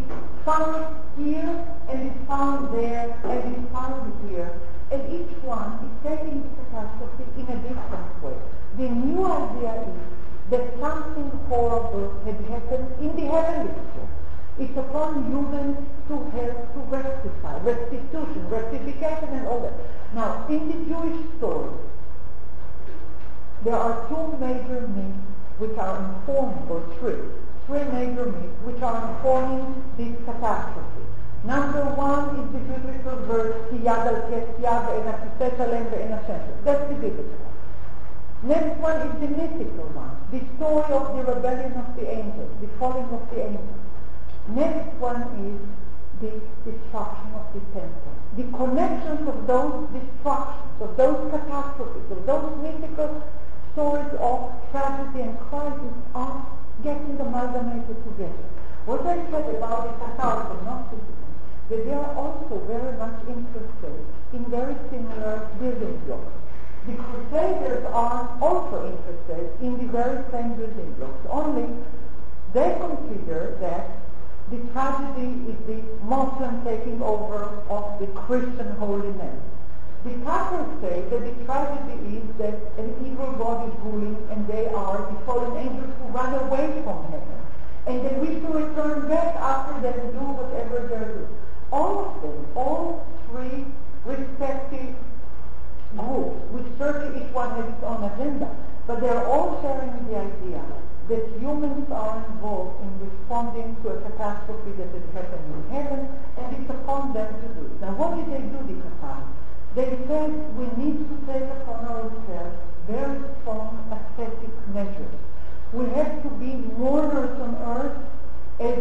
found here, and it's found there, and it's found here. And each one is taking the catastrophe in a different way. The new idea is that something horrible had happened in the heavenly sphere. It's upon humans to help to rectify, restitution, rectification, and all that. Now, in the Jewish story, there are two major myths which are informing, or three major myths which are informing this catastrophe. Number one is the biblical verse, Ki yad al kes yad ve'en hakiseh shalem ve'en Hashem. That's the biblical one. Next one is the mythical one, the story of the rebellion of the angels, the falling of the angels. Next one is the destruction of the temple. The connections of those destructions, of those catastrophes, of those mythical stories of tragedy and crisis are getting amalgamated together. What I said about the Catholics and Gnosticism, that they are also very much interested in very similar building blocks. The Crusaders are also interested in the very same building blocks, only they consider that the tragedy is the Muslim taking over of the Christian Holy Land. The Catholics say that the tragedy is that an evil God is ruling and they are the fallen angels who run away from heaven. And they wish to return back after they do whatever they do. All of them, all three respective groups, which certainly each one has its own agenda, but they are all sharing the idea that humans are involved in responding to a catastrophe that has happened in heaven, and it's upon them to do it. Now, what did they do, the Catholics? They said we need to take upon ourselves very strong ascetic measures. We have to be mourners on earth as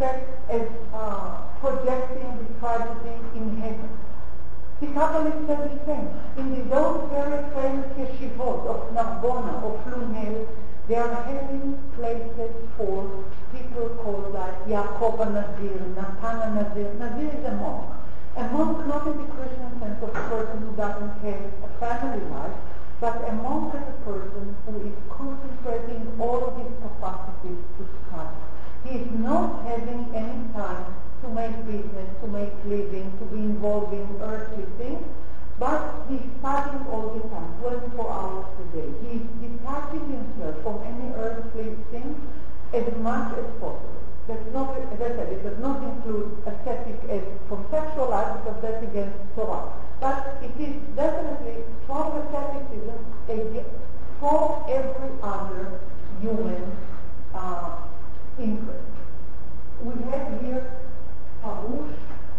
projecting the tragedy in heaven. The Catholics said the same. In those very famous yeshivot of Narbona, of Lunel, they are having places for people called like Yaakov Nazir, Natan Nazir. Nazir is a monk. A monk not in the Christian sense of a person who doesn't have a family life, but a monk is a person who is concentrating all of his capacities to study. He is not having any time to make business, to make living, to be involved in earthly things, but he's studying all the time, 24 hours a day. He's detaching himself from any earthly things as much as possible. That's not, as I said, it does not include ascetic as from sexual life, because that's against Torah. But it is definitely strong asceticism for every other human interest. We have here Parush.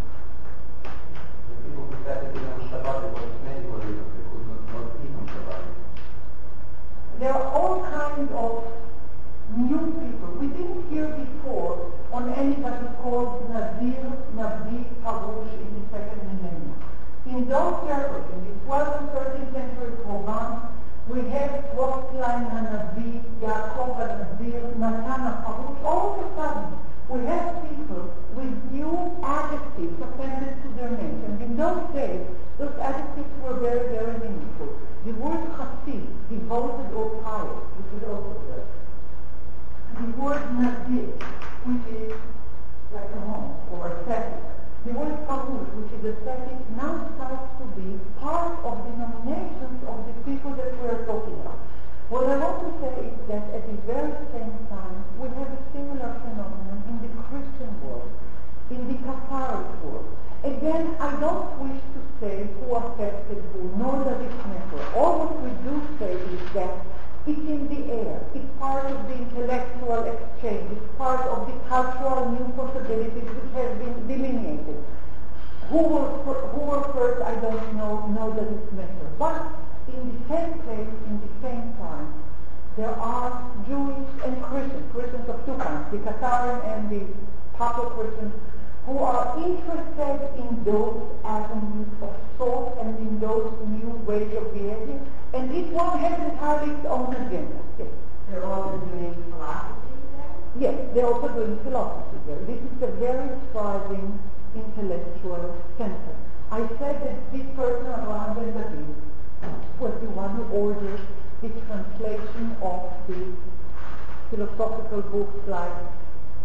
The people who said that on Shabbat it was medical reasons, they could not eat on Shabbat. There are all kinds of new people. We didn't hear before on anybody called Nazir, Nabi, Parush in the second millennium. In those circles, in the 12th and 13th century Provence, we have Rothlein HaNavi, Yaakov HaNazir, Natan HaParush. All of a sudden, we have people with new adjectives appended to their names. And in those days, those adjectives were very, very meaningful. The word Chassid, devoted or pious, which is also there. The word Nazir, which is like a monk or ascetic. The word Parush, which is ascetic, now starts to be part of the denominations of the people that we are talking about. What I want to say is that at the very same time, we have a similar phenomenon in the Christian world, in the Catholic world. Again, I don't wish to say who affected who, nor does it matter. All what we do say is that it's in the air. It's part of the intellectual exchange. It's part of the cultural new possibilities which have been delineated. Who were first, I don't know, nor does it matter. But in the same place, in the same time, there are Jewish and Christians of two kinds, the Catholic and the Papal Christians, who are interested in those avenues of thought and in those new ways of behavior, and each one has entirely its own agenda. Yes. They're also doing philosophy there? Yes, they're also doing philosophy there. This is a very thriving intellectual center. I said that this person, Abraham Ben David, was the one who ordered the translation of the philosophical books like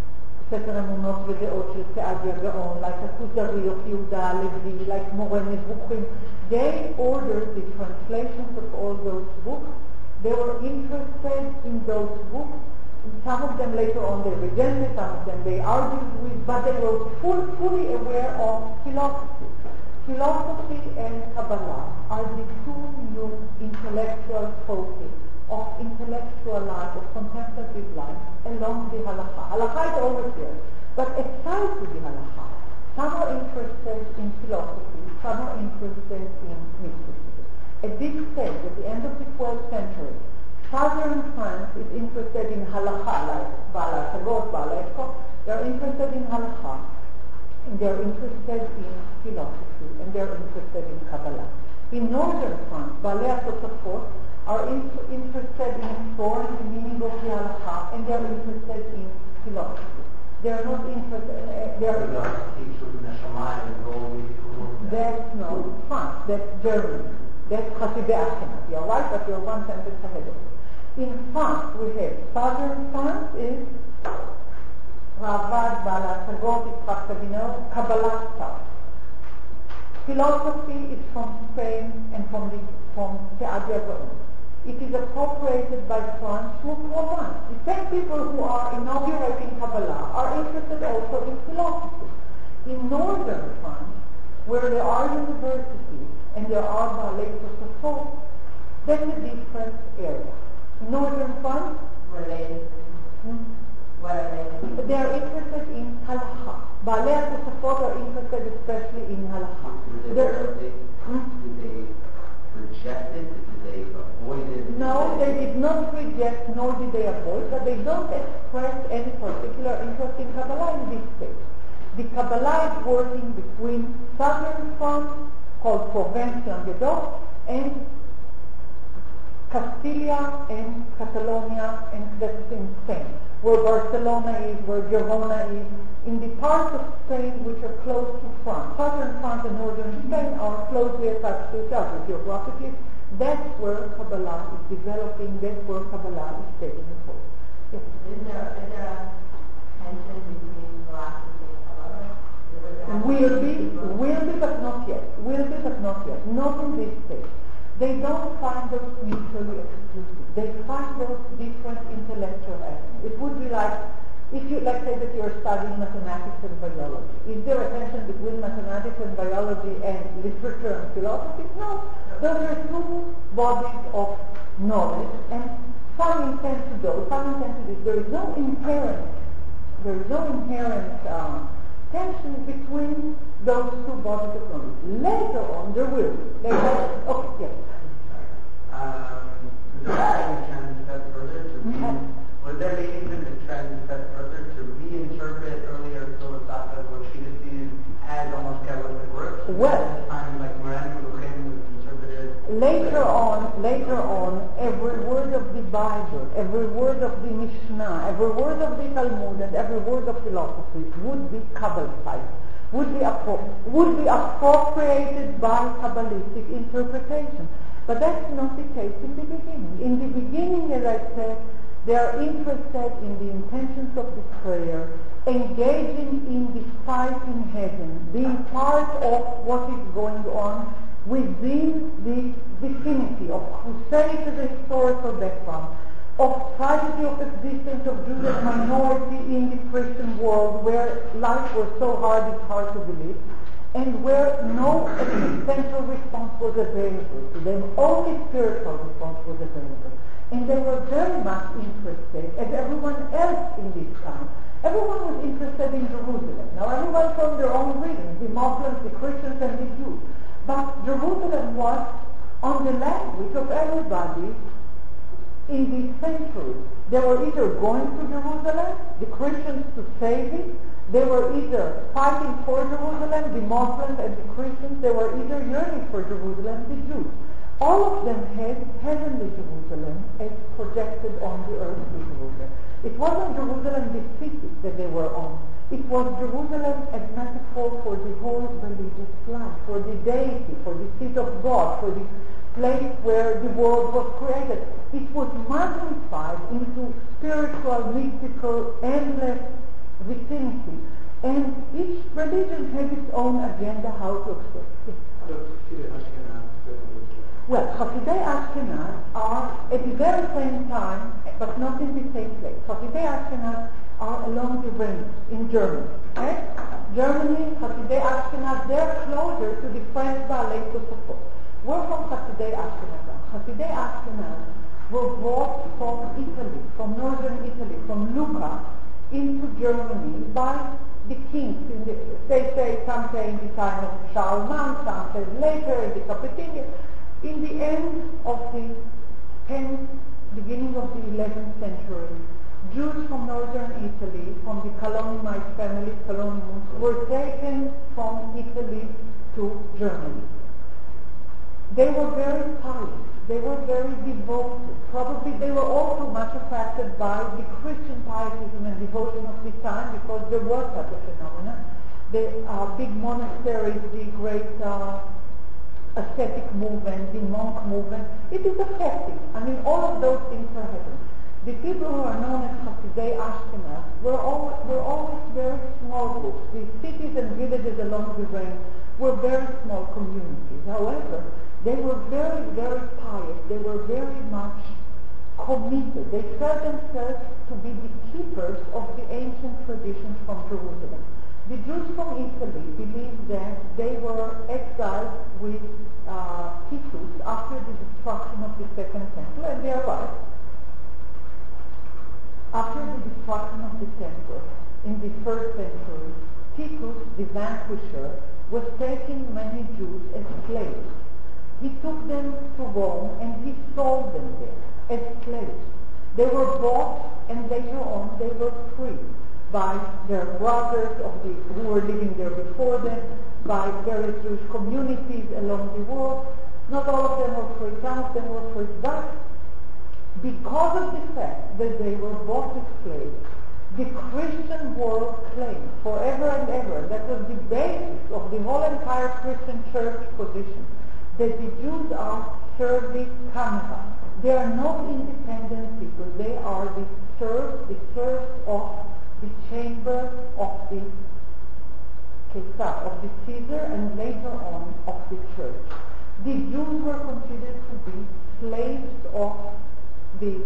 ספר אמונות ודעות של סעדיה גאון, like הכוזרי of יהודה הלוי, like מורה נבוכים. They ordered the translations of all those books. They were interested in those books. Some of them later on they rejected, some of them they argued with, but they were fully aware of philosophy. Philosophy and Kabbalah are the two new intellectual focus of intellectual life, of contemplative life, along the halakha. Halakha is always there, but aside to the halakha, some are interested in philosophy, some are interested in mysticism. At this stage, at the end of the 12th century, southern France is interested in halakha, like Bala Sagot, Bala Eshko. They're interested in halakha, and they're interested in philosophy, and they're interested in Kabbalah. In northern France, Balei HaTosafot are interested in exploring the meaning of the halakha, and they're interested in philosophy. They're not interested. That's not France. That's Germany. That's Chasidei Ashkenaz. You're right, but you're one sentence ahead of it. In France, we have southern France is Ravad, Bala Sagot, Yitzhak Sabino, Kabbalah stuff. Philosophy is from Spain and from Saadia Gaon. It is appropriated by France through Provence. The same people who are inaugurating Kabbalah are interested also in philosophy. In northern France, where there are universities and there are Balei HaTosafot, that's a different area. Northern France, they are interested in halakha. Balei HaTosafot are interested especially in halakha. Did they reject it? Did they avoid it? No, they did not reject nor did they avoid, but they don't express any particular interest in Kabbalah in this stage. The Kabbalah is working between southern France, called Provence Languedoc, and Castilla and Catalonia, and that's in Spain, where Barcelona is, where Girona is, in the parts of Spain which are close to France. Southern France and northern Spain are closely attached to each other geographically. That's where Kabbalah is developing, that's where Kabbalah is taking hold. Yes. Is there a tension between philosophy and Kabbalah? Will be, but not yet. Will be, but not yet. Not in this stage. They don't find those mutually exclusive. They find those different intellectual avenues. It would be like, if you, let's say that you're studying mathematics and biology. Is there a tension between mathematics and biology and literature and philosophy? No. Those are two bodies of knowledge, and some intend to those, some intend to this. There is no inherent tension between those two bodies of knowledge. Later on, there will be. Okay, yes. Was there any even a trend step further to reinterpret earlier philosophical treatises as almost Kabbalistic works? Well, like Moran Nevuchim was interpreted. Later on, every word of the Bible, every word of the Mishnah, every word of the Talmud, and every word of philosophy would be Kabbalized, would be appropriated by Kabbalistic interpretation. But that's not the case in the beginning. In the beginning, as I said, they are interested in the intentions of the prayer, engaging in the fight in heaven, being part of what is going on within the vicinity of crusade as a historical background, of tragedy of existence of Jews as minority in the Christian world, where life was so hard it's hard to believe, and where no existential response was available to them, only spiritual response was available. And they were very much interested, as everyone else in this time. Everyone was interested in Jerusalem. Now everyone from their own reasons, the Muslims, the Christians, and the Jews. But Jerusalem was on the language of everybody in these centuries. They were either going to Jerusalem, the Christians to save it. They were either fighting for Jerusalem, the Muslims and the Christians. They were either yearning for Jerusalem, the Jews. All of them had heavenly Jerusalem as projected on the earthly Jerusalem. It wasn't Jerusalem the city that they were on. It was Jerusalem as metaphor for the whole religious life, for the deity, for the seat of God, for the place where the world was created. It was magnified into spiritual, mystical, endless vicinity. And each religion has its own agenda how to express it. Well, Hasidei Ashkenaz are at the very same time, but not in the same place. Hasidei Ashkenaz are along the Rhine in Germany. Okay? Germany, Hasidei Ashkenaz, they're closer to the French Ballet Tosafot. We're from Hasidei Ashkenaz. Hasidei Ashkenaz were brought from Italy, from northern Italy, from Lucca, into Germany by the kings. Some say in the time of Charlemagne, some say later in the Capetinia. In the end of the 10th, beginning of the 11th century, Jews from northern Italy, from the Calonimite family, Calonimus, were taken from Italy to Germany. They were very pious. They were very devoted. Probably they were also much affected by the Christian pietism and devotion of the time, because there was such a phenomenon. The big monasteries, the great ascetic movement, the monk movement, it is affecting. I mean, all of those things are happening. The people who are known as Hasidei Ashkenaz were always very small groups. The cities and villages along the Rhine were very small communities. However, they were very, very pious. They were very much committed. They felt themselves to be the keepers of the ancient traditions from Jerusalem. The Jews from Italy believed that they were exiled with Titus after the destruction of the Second Temple, and they arrived. After the destruction of the Temple in the 1st century, Titus, the vanquisher, was taking many Jews as slaves. He took them to Rome and he sold them there as slaves. They were bought and later on they were freed by their brothers who were living there before them, by various Jewish communities along the world. Not all of them were free, some of them were free, but because of the fact that they were bought as slaves, the Christian world claimed forever and ever, that was the basis of the whole entire Christian church position, that the Jews are service kamera. They are not independent people. They are the serfs of the chamber of the Caesar, of the Caesar, and later on of the church. The Jews were considered to be slaves of the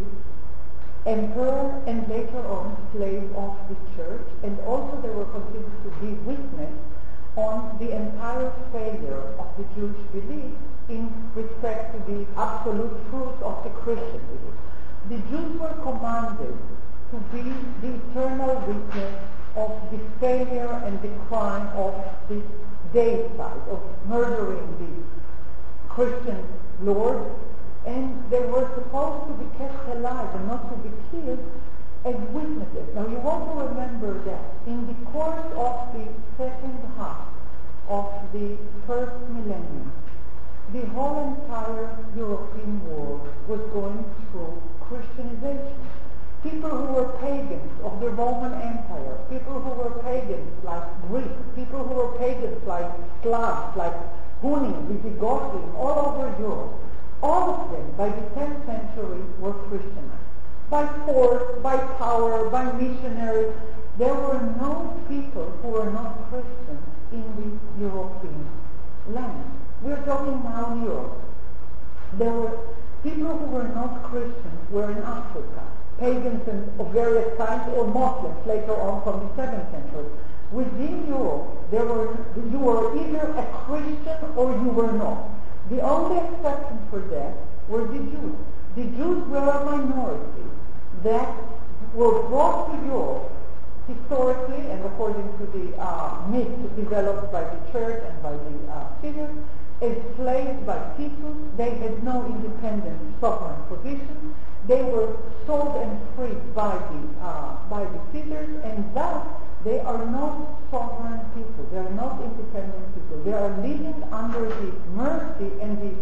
emperor and later on slaves of the church, and also they were considered to be witness on the entire failure of the Jewish belief in respect to the absolute truth of the Christian belief. The Jews were commanded to be the eternal witness of the failure and the crime of the deicide, of murdering the Christian Lord, and they were supposed to be kept alive and not to be killed as witnesses. Now you want to remember that in the course of the second half of the first millennium, the whole entire European world was going through Christianization. People who were pagans of the Roman Empire, people who were pagans like Greeks, people who were pagans like Slavs, like Hunim, Visigoths, all over Europe, all of them by the 10th century were Christianized. By force, by power, by missionaries. There were no people who were not Christians in the European land. We're talking now in Europe. There were people who were not Christians were in Africa, pagans of various kinds, or Muslims later on from the 7th century. Within Europe, you were either a Christian or you were not. The only exception for that were the Jews. The Jews were a minority that were brought to Europe historically and according to the myth developed by the church and by the Caesars, as slaves by Titus. They had no independent sovereign position. They were sold and freed by the Caesars, and thus they are not sovereign people. They are not independent people. They are living under the mercy and the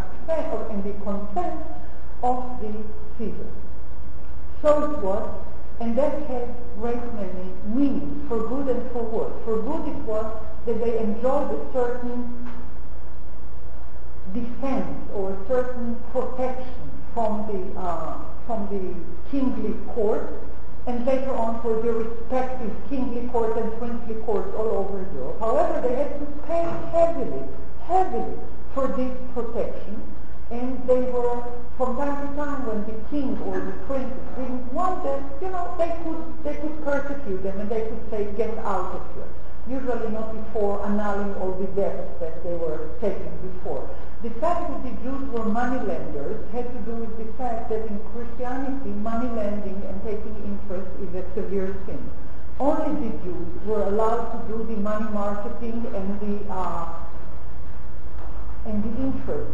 consent of the Caesars. So it was, and that had great many meanings, for good and for worse. For good it was that they enjoyed a certain defense or a certain protection from the kingly court, and later on for their respective kingly courts and princely courts all over Europe. However, they had to pay heavily for this protection, and they were, from time to time, when the king or the princess didn't want them, they could persecute them, and they could say, get out of here. Usually not before annulling all the debts that they were taking before. The fact that the Jews were moneylenders had to do with the fact that in Christianity, money lending and taking interest is a severe sin. Only the Jews were allowed to do the money marketing and the interest,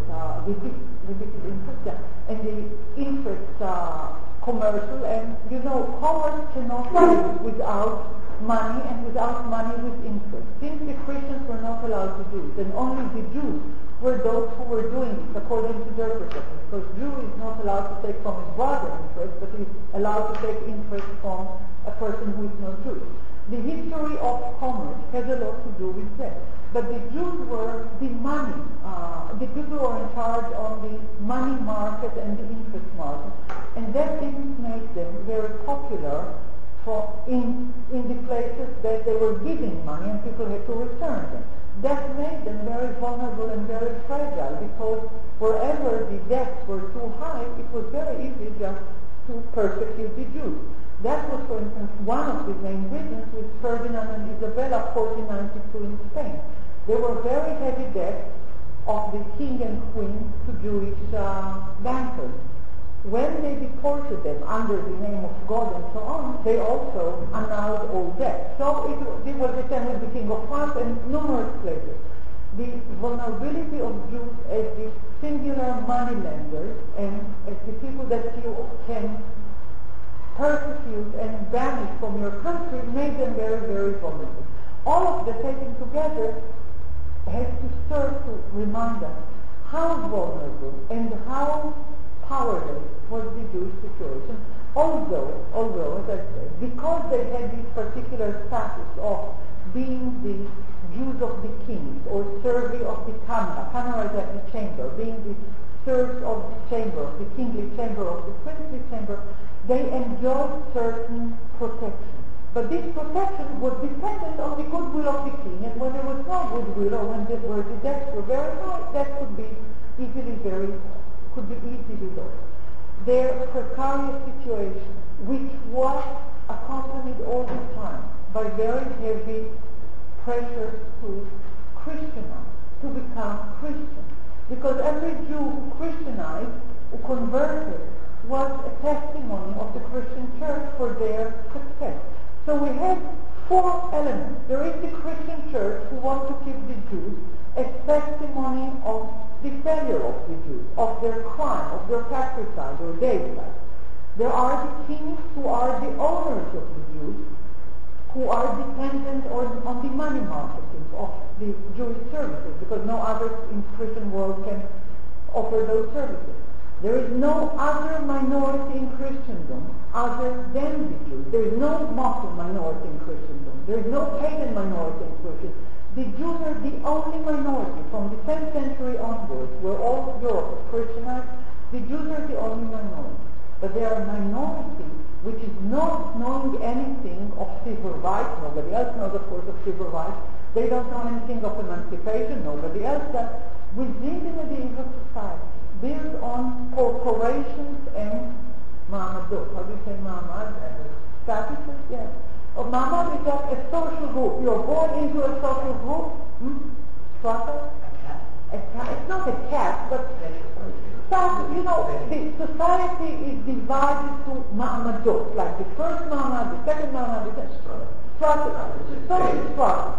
and the interest commercial. And commerce cannot be without money, and without money with interest. Since the Christians were not allowed to do it, and only the Jews were those who were doing it according to their perception. Because Jew is not allowed to take from his brother interest, but is allowed to take interest from a person who is not Jewish. The history of commerce has a lot to do with that. But the Jews were the money, the people who were in charge on the money market and the interest market, and that didn't make them very popular in the places that they were giving money and people had to return them. That made them very vulnerable and very fragile, because wherever the debts were too high, it was very easy just to persecute the Jews. That was, for instance, one of the main reasons with Ferdinand and Isabella, 1492 in Spain. There were very heavy debts of the king and queen to Jewish bankers. When they deported them under the name of God and so on, they also annulled all debt. So it was the same with the King of France and numerous places. The vulnerability of Jews as the singular moneylenders and as the people that you can persecute and banish from your country made them very, very vulnerable. All of the taken together has to serve to remind us how vulnerable and how powerless was the Jewish situation, although, as I said, because they had this particular status of being the Jews of the kings, or servi of the Kamara is like the chamber, being the serfs of the chamber, of the kingly chamber, of the princely chamber, they enjoyed certain protection. But this protection was dependent on the goodwill of the king, and when there was no goodwill, or when the debts were very high, that could be easily lost. Their precarious situation, which was accompanied all the time by very heavy pressure to Christianize, to become Christian. Because every Jew who Christianized, who converted, was a testimony of the Christian church for their success. So we have four elements. There is the Christian church who want to keep the Jews as testimony of the failure of the Jews, of their crime, of their patricide or deicide. There are the kings who are the owners of the Jews, who are dependent on the money marketing of the Jewish services, because no others in the Christian world can offer those services. There is no other minority in Christendom other than the Jews. There is no Muslim minority in Christendom. There is no pagan minority in Christendom. The Jews are the only minority from the 10th century onwards, where all Europe is Christianized. The Jews are the only minority. But they are a minority which is not knowing anything of civil rights. Nobody else knows, of course, of civil rights. They don't know anything of emancipation. Nobody else does. Within the medieval society, built on corporations and ma'amadot. How do you say ma'amad? Statuses? Yes. Ma'amad is just a social group. You're born into a social group. Strata? It's not a caste, but the society is divided to ma'amadot, like the first ma'amad, the second ma'amad, the strata. So it's strata.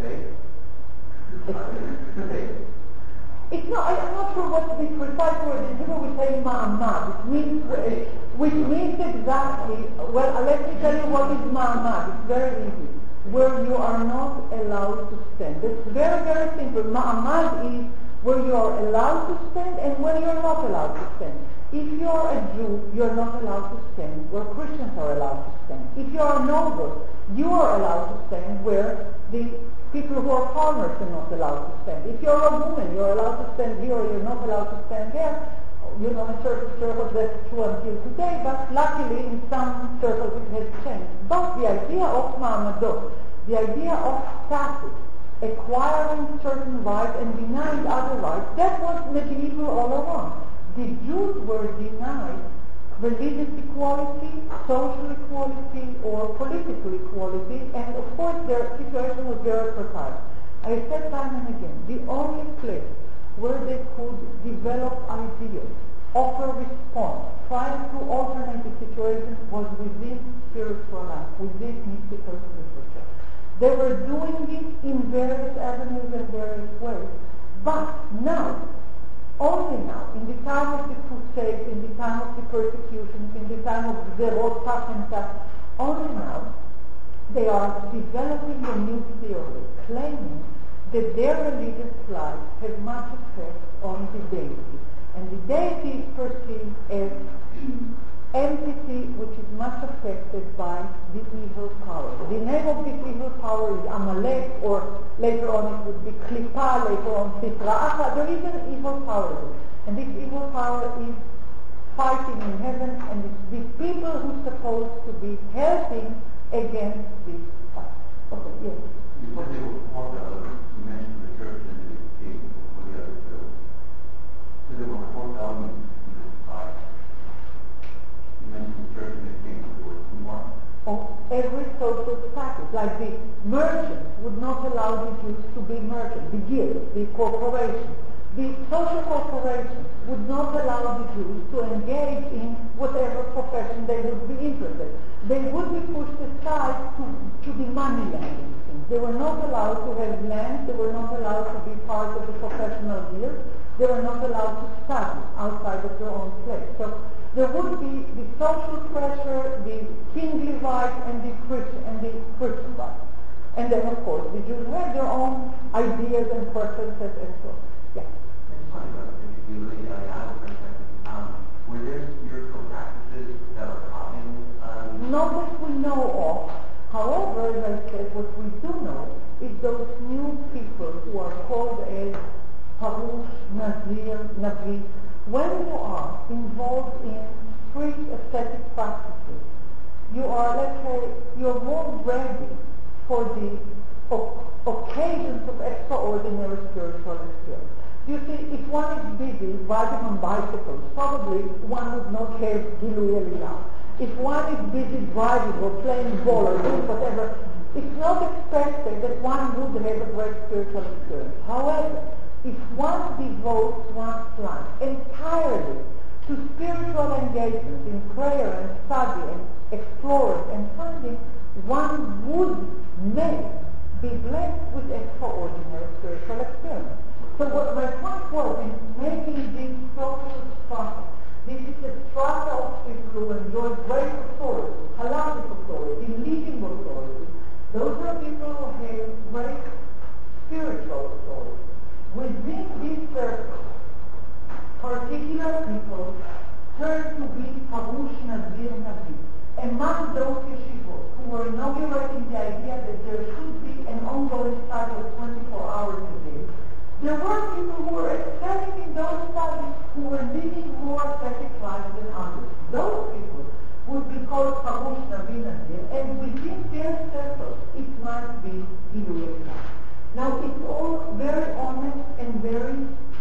It's not, I'm not sure what the precise word is. People will say ma'amad, which means exactly, well, let me tell you what is ma'amad. It's very easy. Where you are not allowed to stand. It's very, very simple. Ma'amad is where you are allowed to stand and where you are not allowed to stand. If you are a Jew, you are not allowed to stand where Christians are allowed to stand. If you are a noble, you are allowed to stand where the people who are farmers are not allowed to stand. If you are a woman, you are allowed to stand here or you are not allowed to stand there. in certain circles that's true until today, but luckily in some circles it has changed. But the idea of ma'amadot, the idea of status, acquiring certain rights and denying other rights, that was medieval all around. The Jews were denied religious equality, social equality, or political equality, and of course their situation was very precise. I said time and again, the only place where they could develop ideas, offer response, trying to alternate the situation was within spiritual life, within mystical literature. They were doing it in various avenues and various ways. But now, only now, in the time of the Crusades, in the time of the persecutions, in the time of Zerot, only now, they are developing a new theory, claiming that their religious life has much effect on the deity. And the deity is perceived as entity which is much affected by the evil power. The name of this evil power is Amalek, or later on it would be Klippa, later on Sitra Achra. There is an evil power there. And this evil power is fighting in heaven, and it's the people who are supposed to be helping against this fight. Okay, yes. You said they were four elements. You mentioned the church and the king. What the other two? So there were four elements in this fight. You mentioned the church and the king. There were two more. Of every social status, like the merchants would not allow the Jews to be merchants, the guilds, the corporations. The social corporations would not allow the Jews to engage in whatever profession they would be interested. They would be pushed aside to the money lending things. They were not allowed to have land. They were not allowed to be part of the professional guild. They were not allowed to study outside of their own place. So there would be the social pressure, the kingly right, and the Christian right. And then, of course, the Jews had their own ideas and preferences and so on. Yeah. Were there spiritual practices that are common? Not that we know of. However, as I said, what we do know is those new people who are called as Harush, Nazir, Navi. When you are involved in strict ascetic practices, you are, let's say, you're more ready for the occasions of extraordinary spiritual experience. You see, if one is busy riding on bicycles, probably one would not have Gilui Eliyah. If one is busy driving or playing ball or doing whatever, it's not expected that one would have a great spiritual experience. However, if one devotes one's life entirely to spiritual engagement in prayer and study and exploring and finding, one may be blessed with extraordinary spiritual experience. So what my point was in making this social strata, this is a strata of people who enjoy great authority, halachic authority, leading authority. Those are people who have great spiritual authority. Within this circle, particular people turn to be Harush, Nazir, Navi. Among those yeshivot who were inaugurating the idea that there should be an ongoing study of 24 hours a day, there were people who were excelling in those studies who were living more ascetic lives than others. Those people would be called Harush, Navi, Nazir, and within their circles it might be Gilui Eliyah. Now it's all very honest and very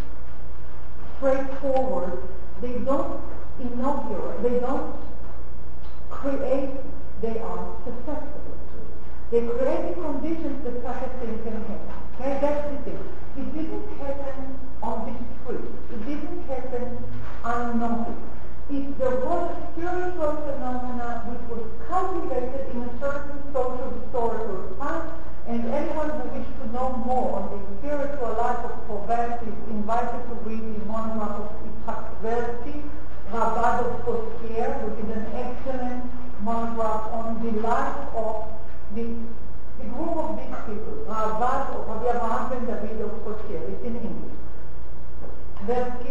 straightforward. They don't inaugurate, they don't create, they are susceptible to it. They create the conditions that such a thing can happen. Okay, that's the thing. It didn't happen on the street. It didn't happen unnoticed. If there was a spiritual phenomena which was cultivated in a certain social historical time, and anyone who wishes to know more on the spiritual life of Provence is invited to read the monograph of Yitzhak Tversky, Rabbad of Fosquier, which is an excellent monograph on the life of the group of these people, Rabbad of Rabbi Avraham ben David of Fosquier. It's in English. Tversky,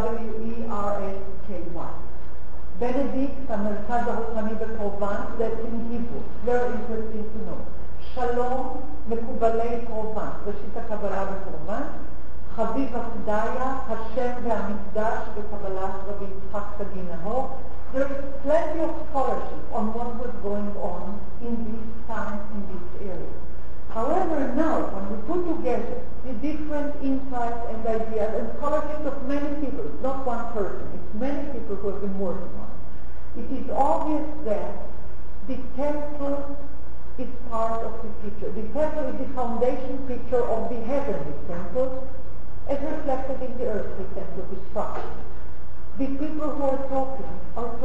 Tversky. Benedict, המרכז הרוחני בפרובנס, that's in Hebrew. Very interesting to know. שלום, מקובלי פרובנס, ראשית הקבלה בפרובנס. חביב הפדיה, השם והמקדש וקבלת רבי יצחק שגיא נאור. There is plenty of scholarship on what was going on in this time, in this area. However, now, when we put together the different insights and ideas and scholarship of many people, it's not one person, it's many people who have been working on it, it is obvious that the temple is part of the picture. The temple is the foundation picture of the heavenly temple as reflected in the earthly temple structure. The people who are talking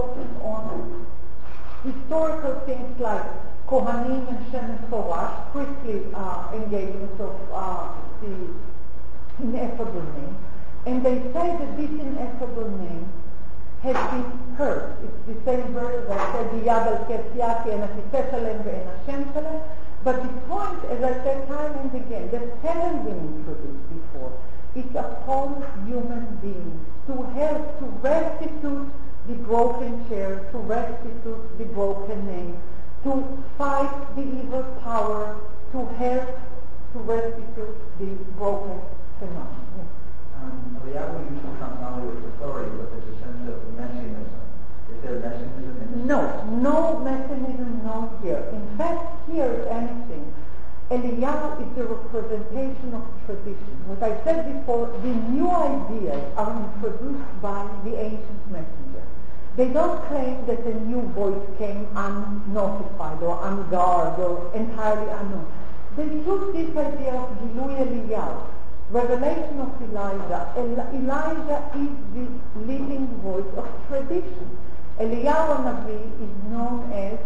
on historical things like Kohanim and Shem Meforash, priestly engagements of the ineffable name, and they say that this ineffable name has been heard. It's the same verse that said, Yad al Kefyaki and Atipeh Shalem ve'en Hashem Shalem. But the point, as I said time and again, that hasn't been introduced before. It's upon human beings to help to restitute the broken chair, to restitute the broken name, to fight the evil power, to help to restitute the broken phenomenon. Yes. Eliyahu usually comes not only with authority, but there's a sense of messianism. Is there messianism in this? No messianism known here. In fact, here, if anything, Eliyahu is the representation of tradition. What I said before, the new ideas are introduced by the ancient messenger. They don't claim that a new voice came unnotified or unguarded or entirely unknown. They took this idea of Gilui Eliyahu, revelation of Elijah. Elijah is the living voice of tradition. Eliyahu Navi is known as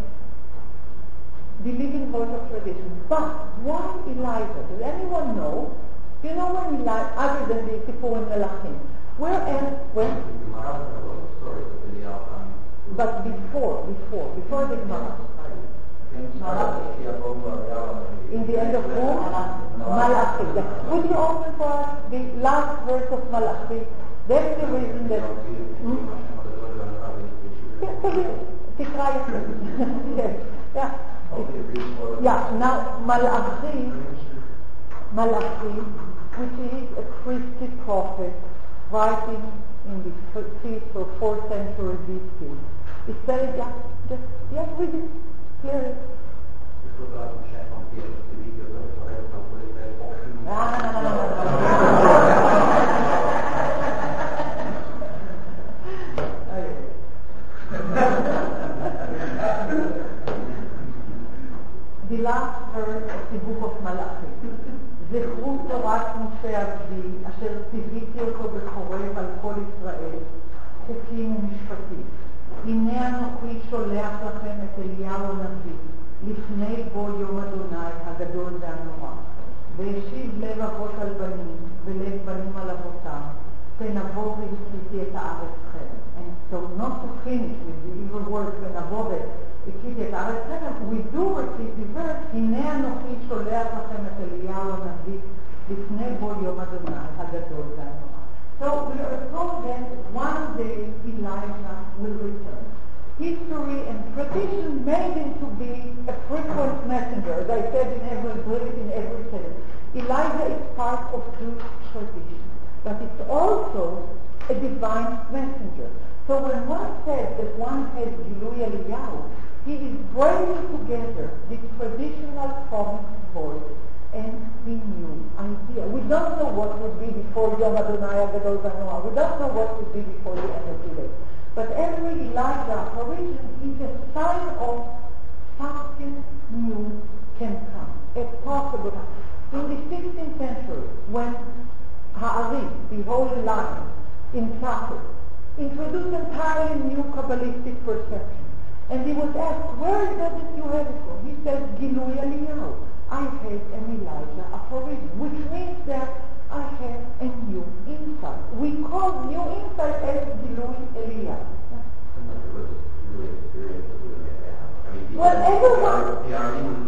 the living voice of tradition. But why Elijah? Does anyone know? Do you know when Elijah, other than the Sipur and Melachim? Where else? When? But before the Gemara. In the end of whom? Malachi. Would you open for us the last verse of Malachi? That's the reason that... Now Malachi, which is a priestly prophet, writing in the 5th or 4th century BC. It says, just read it clearly. The last verse of the book of Malachi. זכרו תורת משה אבי, אשר ציוויתי אותו בחורב על כל ישראל, חוקים ומשפטים. הנה אנוכי שולח לכם את אליהו הנביא, לפני בוא יום אדוני הגדול והנורא. והשיב לב אבות על בנים, ולב בנים על אבותם, ונבוא והכיתי את הארץ חרב. And so not to finish with the evil words, ונבוא והכיתי את הארץ חרב, we do repeat the verse, הנה אנוכי שולח לכם את אליהו הנביא, לפני בוא יום אדוני הגדול והנורא. So we are told that one day Elijah will return. History and tradition made him to be a frequent messenger, as I said in every belief, in every tale. Elijah is part of Jewish tradition, but it's also a divine messenger. So when one says that one has Gilui Eliyahu, he is bringing together the traditional promised voice and the new idea. We don't know what would be before Yom Adonai Agadol Vanoah. We don't know what would be before the end of the day. But every Elijah apparition is a sign of something new can come, a possible. In the 16th century, when Ha'ari, the Holy Lion, in Tzachor, introduced entirely new Kabbalistic perception, and he was asked, where is that you have it from? He said, Gilui Eliyahu. I had an Elijah apparition, which means that I have a new insight. We call new insight as Gilui Eliyahu. Well, everyone...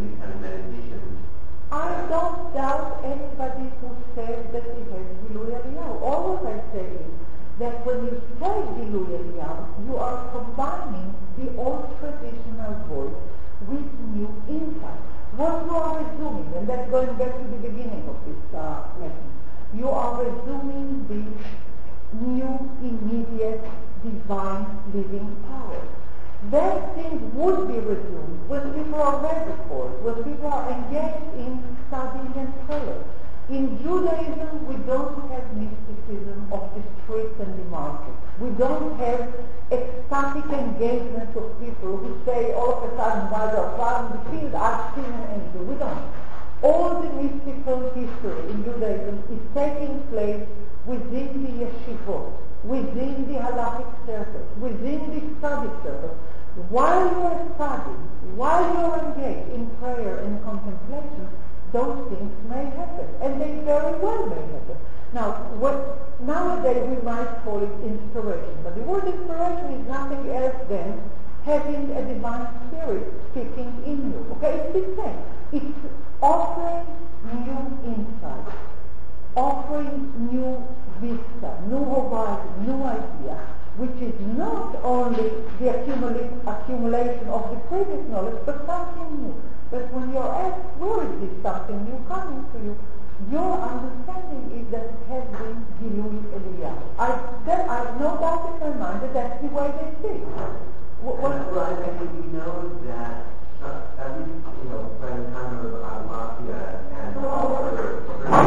I don't doubt anybody who says that he has Gilui Eliyahu. All what I say is that when you say Gilui Eliyahu, you are combining the old traditional voice with new insight. What you are resuming, and that's going back to the beginning of this lesson, You are resuming the new, immediate, divine living power. That thing would be resumed when people are ready for it, when people are engaged in studying and prayer. In Judaism, we don't have mysticism of the streets and the markets. We don't have ecstatic engagement of people who say all of a sudden while they're plowing the field, I've seen an angel. We don't. All the mystical history in Judaism is taking place within the yeshivot, within the halachic circles, within the study circles. While you are studying, while you are engaged in prayer and contemplation, those things may happen, and they very well may happen. Now, nowadays we might call it inspiration, but the word inspiration is nothing else than having a divine spirit speaking in you. Okay, it's the same. It's offering new insight, offering new vista, new horizon, new idea, which is not only the accumulation of the previous knowledge, but something new. But when you're asked, where is this something new coming to you, your understanding is that it has been Gilui Eliyahu. I've no doubt in my mind that that's the way they see it. I think we know that, at least, by the time of Mafia and further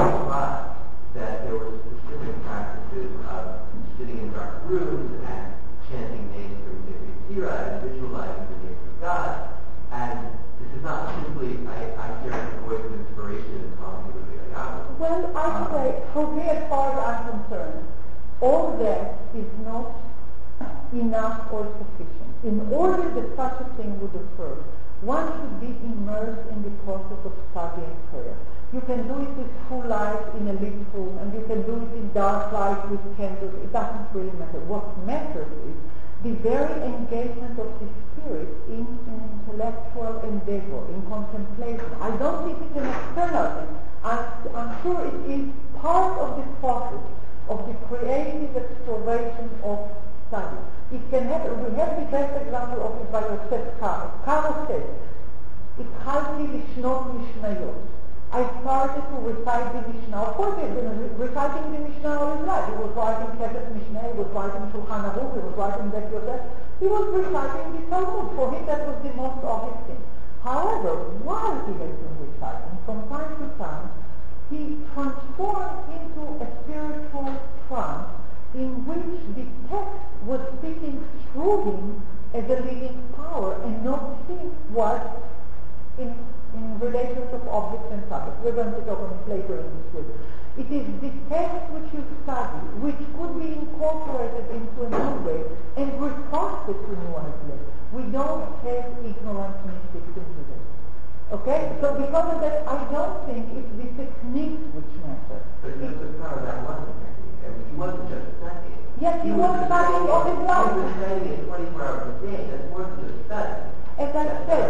that there were specific practices of sitting in dark rooms and chanting names from Sacred Tira and visualizing the names of God. And this is not simply, I hear the voice of inspiration and talking with Eliyahu. Well, I say, for me, as far as I'm concerned, all that is not enough or sufficient. In order that such a thing would occur, one should be immersed in the process of study and prayer. You can do it with full light in a lit room, and you can do it in dark light with candles. It doesn't really matter. What matters is the very engagement of the spirit in an intellectual endeavor, in contemplation. I don't think it's an external thing. I'm sure it is part of the process of the creative exploration of study. It can happen. We have the best example of it by Yosef Karo. Karo said, "Itchalti lishnot mishnayot." I started to recite the Mishnah. Of course, he had been reciting the Mishnah all his life. He was writing Keter Mishnah, he was writing Shulchan Aruch, he was writing Bet Yosef. He was reciting the Talmud. For him, that was the most obvious thing. However, while he had been reciting, from time to time, he transformed into a spiritual trance in which the text was speaking through him as a living power and not him was in relations of objects and subjects. We're going to talk on it later in this week. It is the text which you study which could be incorporated into a new way and recasted to new ideas. We don't have ignorant mystics in Judaism. Okay? So because of that, I don't think it's the technique which matters. But Joseph Karo, that wasn't technique. I mean, he wasn't just studying. Yes, he was studying all his life. He was studying it 24 hours a day. That's more than just study. As I said,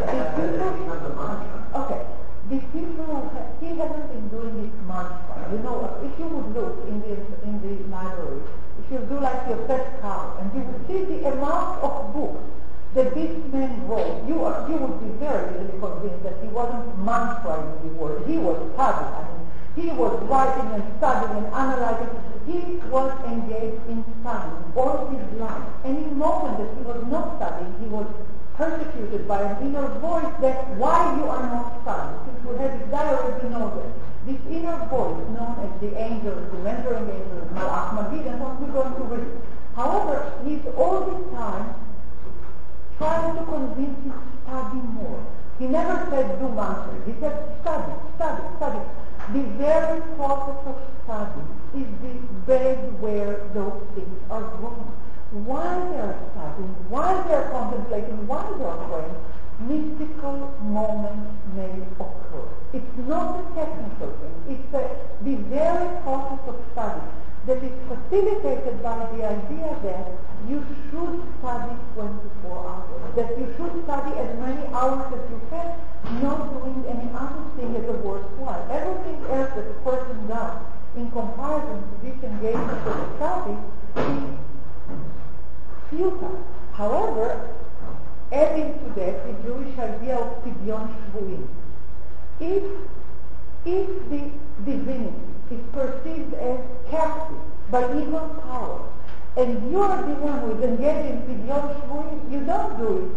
the people he hasn't been doing it mantra. If you would look in the library, if you do like your first car, and you would see the amount of books that this man wrote, you would be very easily convinced that he wasn't mantraing the word. He was studying. I mean, he was writing and studying and analyzing. He was engaged in studying all his life. Any moment that he was not studying, he was persecuted by an inner voice that why you are not studying. Since we have his diary, we know that. This inner voice, known as the angel, the mentoring angel, Malach Magid, and what we're going to read. However, he's all the time trying to convince you to study more. He never said do mantra. He said study, study, study. The very process of study is the bed where those things are grown. While they are studying, while they are contemplating, while they are praying, mystical moments may occur. It's not a technical thing. It's the very process of study that is facilitated by the idea that you should study 24 hours, that you should study as many hours as you can, not doing any other thing as a worthwhile. Everything else that a person does in comparison to this engagement of study is futile. However, adding to that the Jewish idea of Pidyon Shvuim. If the divinity, is perceived as captive by evil power, and you are the one who is engaged in Pidyon Shvuim, you don't do it.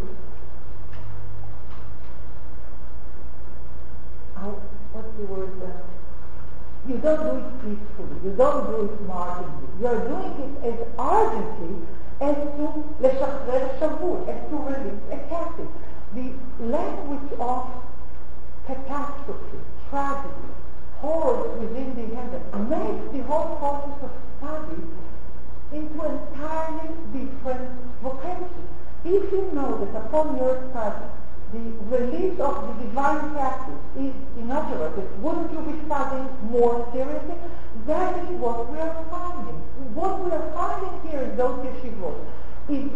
What's the word? You don't do it peacefully. You don't do it marginally. You are doing it as ardently as to leshachrer shavur, as to release a captive. The language of catastrophe, tragedy, horrors within the heaven makes the whole process of study into entirely different vocation. If you know that upon your study the release of the divine captive is inaugurated, wouldn't you be studying more seriously? That is what we are finding. What we are finding here in those yeshivot is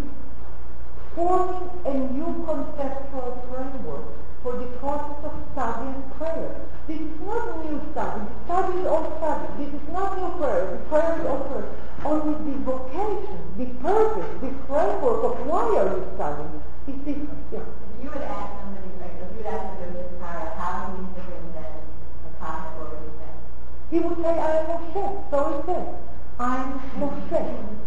forming a new conceptual framework for the process of study and prayer. This is not new study. The study is old study. This is not new prayer. The prayer is old prayer. Only the vocation, the purpose, the framework of why are you studying is different. Yeah. You would ask somebody, like, if you would ask the Joseph Kara, how is he different than the prophet, what would he say? He would say, I am Moshe. So he said, I'm Moshe.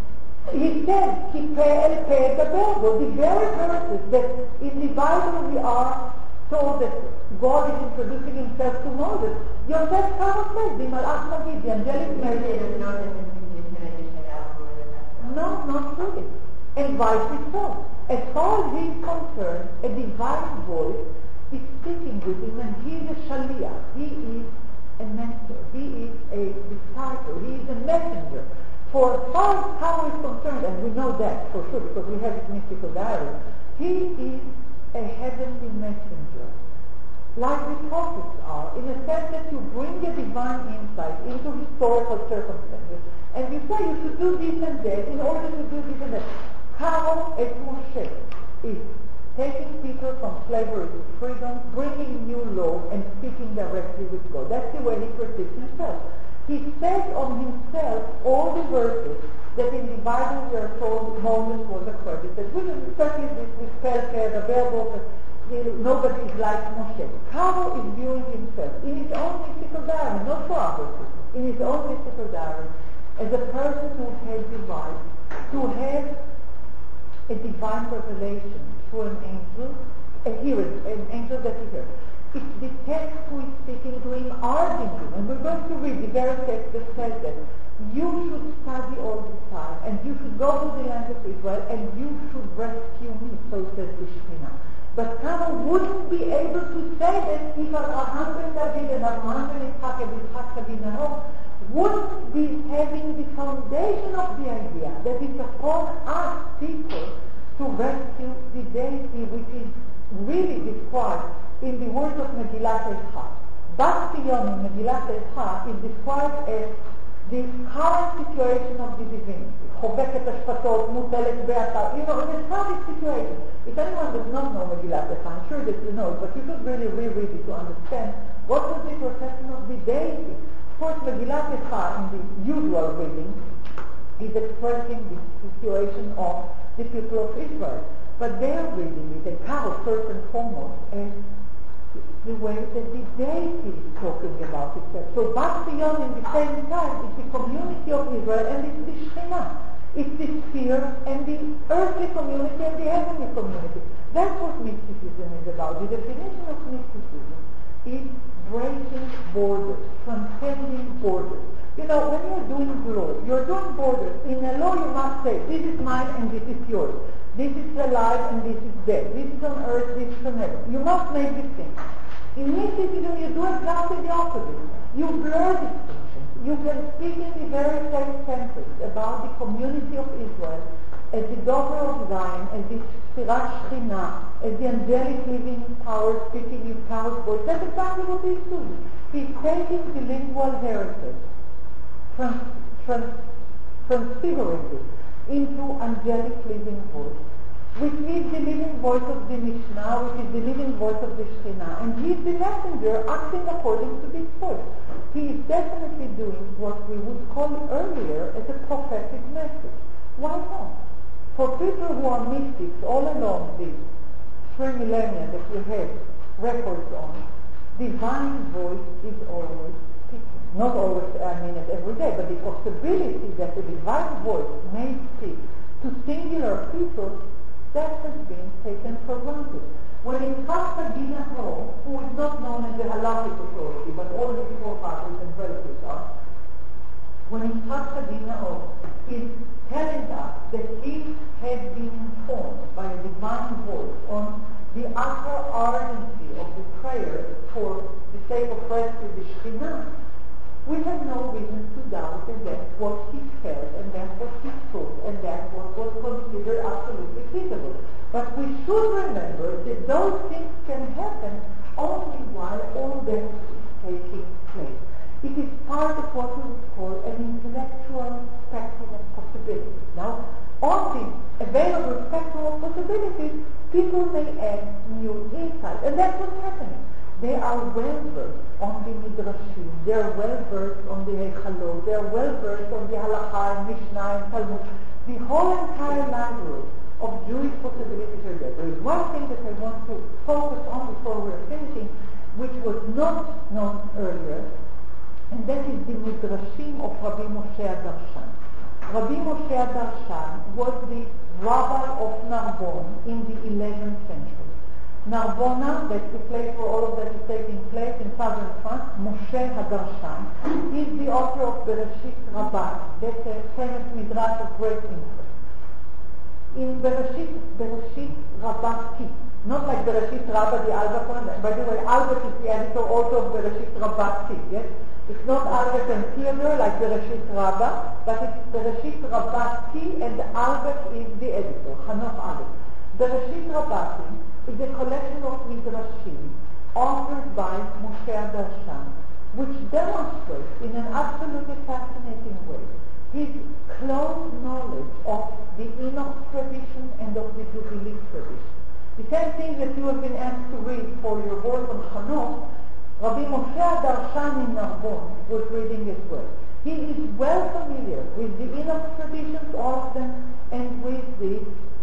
He said, Kipeh el peh gaber. The very verses that in the Bible we are told that God is introducing himself to Moses. Yosef Kara said, the Malach Magid, the angelic message. There's no difference between him and Yeshayahu. No, not really. And vice versa. As far as he is concerned, a divine voice is speaking with him, and he is a shaliach. He is a mentor. He is a disciple. He is a messenger. For as far as how he is concerned, and we know that for sure because we have his mystical diary, he is a heavenly messenger, like the prophets are, in a sense that you bring a divine insight into historical circumstances, and you say you should do this and that in order to do this and that. Karo et Moshe is taking people from slavery to freedom, bringing new law, and speaking directly with God. That's the way he perceives himself. He says on himself all the verses that in the Bible we are told Moses was accredited. We can certainly this Pelker, the Verbo, nobody is like Moshe. Karo is viewing himself in his own mystical diary, not for others, in his own mystical diary, as a person who has divined, to have a divine revelation through an angel, an angel that he heard. It's the text who is speaking to him, urging him, and we're going to read the very text that says that you should study all the time, and you should go to the land of Israel, and you should rescue me, so says the Shekhinah. But Karo wouldn't be able to say that if Abraham ben David and Abraham ben Yitzhak and Yitzhak ben Nahor wouldn't be having the foundation of the idea that it's upon us people to rescue the deity, which is really described in the words of Megillat Eicha. Bat Zion in Megillat Eicha is described as the current situation of the divinity. Choveket Ashpatot, Mutelet Be'ata. You know, in a tragic situation. If anyone does not know Megillat Eicha, I'm sure that you know it, but you should really reread it to understand what was the perception of the deity. Of course, Megillat Eicha, in the usual reading, is expressing the situation of the people of Israel. But they are reading it, and Karo first and foremost, as the way that the deity is talking about itself. So Bat Zion in the same time is the community of Israel, and it's the Shekhinah. It's the sphere and the earthly community and the heavenly community. That's what mysticism is about. The definition of mysticism is breaking borders, transcending borders. You know, when you're doing law, you're doing borders. In a law you must say, this is mine and this is yours. This is alive and this is dead. This is on earth, this is on heaven. You must make distinctions. In mysticism you do exactly the opposite. You blur distinctions. You can speak in the very same sentence about the community of Israel as the daughter of Zion, as the Sirat Shekhinah, as the angelic living power speaking in Karo's voice. That's exactly what he's doing. He's taking the lingual heritage, transfiguring it into angelic living voice, which is the living voice of the Mishnah, which is the living voice of the Shekhinah, and he is the messenger acting according to this voice. He is definitely doing what we would call earlier as a prophetic message. Why not? For people who are mystics all along the 3 millennia that we have records on, divine voice is always speaking. Not always, every day, but the possibility that the divine voice may speak to singular people, that has been taken for granted. When Yitzchak Dina Ho, who is not known as the halakhic authority, but all his forefathers and relatives are, when Yitzchak Dina Ho is telling us that he had been informed by a divine voice on the utter ardency of the prayer for the sake of rescue the Shekhinah, we have no reason to doubt that that's what he felt and that's what he thought and that's what was considered absolutely feasible. But we should remember that those things can happen only while all that is taking place. It is part of what we would call an intellectual spectrum of possibilities. Now, on the available spectrum of possibilities, people may add new insight, and that's what's happening. They are well-versed on the Midrashim, they are well-versed on the Hechalot, they are well-versed on the Halakha and Mishnah and Talmud. The whole entire library of Jewish possibilities are there. There is one thing that I want to focus on before we're finishing, which was not known earlier, and that is the Midrashim of Rabbi Moshe Darshan. Rabbi Moshe Darshan was the rabbi of Narbonne in the 11th century. Narbona, that's the place where all of that is taking place in southern France. Moshe Hadarshan is the author of Bereshit Rabbah. That's a famous midrash of great interest. In Bereshit Rabbah, not like Bereshit Rabbah the Albert. By the way, Albert is the editor also of Bereshit Rabbah, yes? It's not Albert and Theodore like Bereshit Rabbah, but it's Bereshit Rabbah and Albert is the editor, Hanoch Albert. Bereshit Rabbah is a collection of midrashim authored by Moshe Darshan, which demonstrates in an absolutely fascinating way his close knowledge of the Enoch tradition and of the Jubilee tradition. The same thing that you have been asked to read for your work on Hanoch, Rabbi Moshe Darshan in Narbonne was reading as well. He is well familiar with the Enoch traditions, all of them, and with the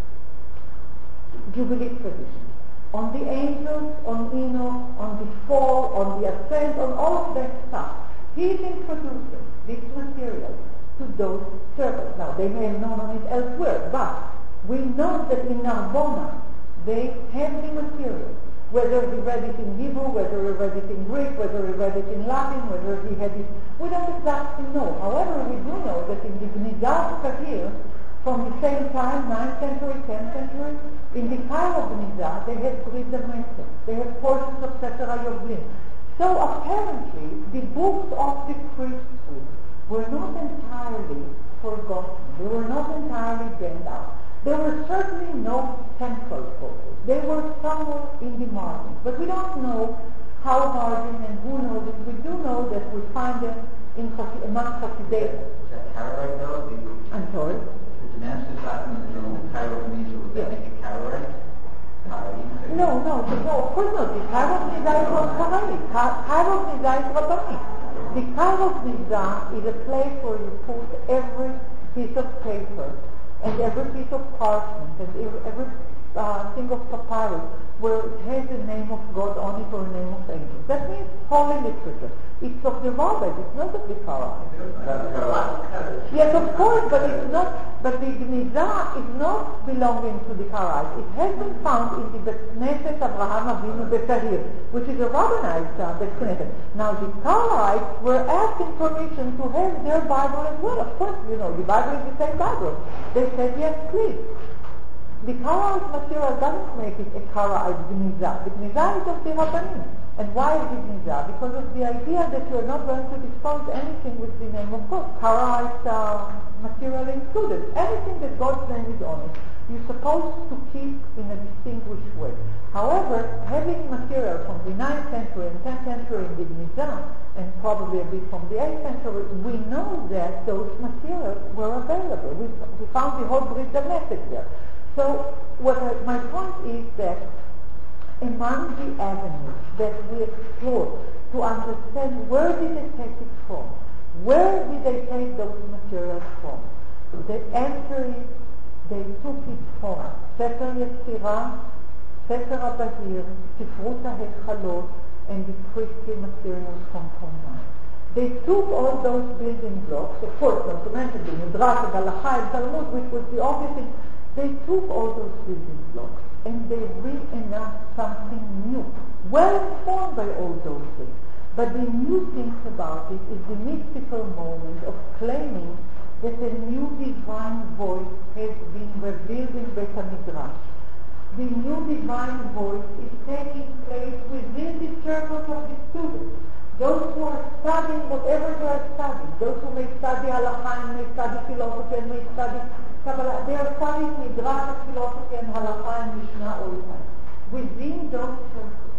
Jubilee tradition. On the angels, on Enoch, on the fall, on the ascent, on all of that stuff. He is introducing this material to those circles. Now, they may have known on it elsewhere, but we know that in Narbona, they have the material. Whether he read it in Hebrew, whether he read it in Greek, whether he read it in Latin, whether he had it, we don't exactly know. However, we do know that in the Gnizah Kahir, from the same time, 9th century, 10th century, in the time of Gnizah, they had Brit Hamikdash. They had portions of Sefer HaYovlim. So apparently, the books of the priesthood were not entirely forgotten. They were not entirely burned out. There were certainly no central focus. They were somewhere in the margins. But we don't know how margin and who knows it. We do know that we find them among Chassidei. Is that Karaite though? I'm sorry? The Damascus document is on Cairo Peninsula. Would that make it Karaite? No, of course not. The Cairo of Nizah is not Karaite. Cairo of Nizah is Rabbani. The Cairo of Nizah is a place where you put every piece of paper and every piece of parchment and every thing of papyrus where it has the name of God on it or the name of angels. That means holy literature. It's of the rabbis, it's not of the Karaite. Yes, of course, but it's not. But the Gnizah is not belonging to the Karaite. It has been found in the Bet Knesset Avraham Avinu Betahir, which is a rabbinized Bet Knesset. Now the Karaites were asking permission to have their Bible as well. Of course, the Bible is the same Bible. They said yes, please. The Karaite material doesn't make it a Karaite Gnizah. The Gnizah is of the Rabbanim. And why is it Gnizah? Because of the idea that you are not going to dispose anything with the name of God. Karaite material included. Anything that God's name is on it, you're supposed to keep in a distinguished way. However, having material from the 9th century and 10th century in the Gnizah, and probably a bit from the 8th century, we know that those materials were available. We found the whole Brit Hamikdash there. So my point is that among the avenues that we explore to understand where did they take it from, where did they take those materials from, the answer is they took it from Sefer Yetzirah, Sefer HaBahir, Sifrut HaHechalot, and the priestly materials from Qumran. They took all those building blocks, of course, not to mention the Midrash, the Halacha, and Talmud, which was the obvious thing. They took all those building blocks and they reenact something new, well informed by all those things. But the new thing about it is the mystical moment of claiming that a new divine voice has been revealed in Beit HaMidrash. The new divine voice is taking place within the circles of the students. Those who are studying whatever they are studying, those who may study Halacha and may study philosophy and may study Kabbalah, they are studying Midrash and philosophy and Halacha and Mishnah all the time. Within those circles,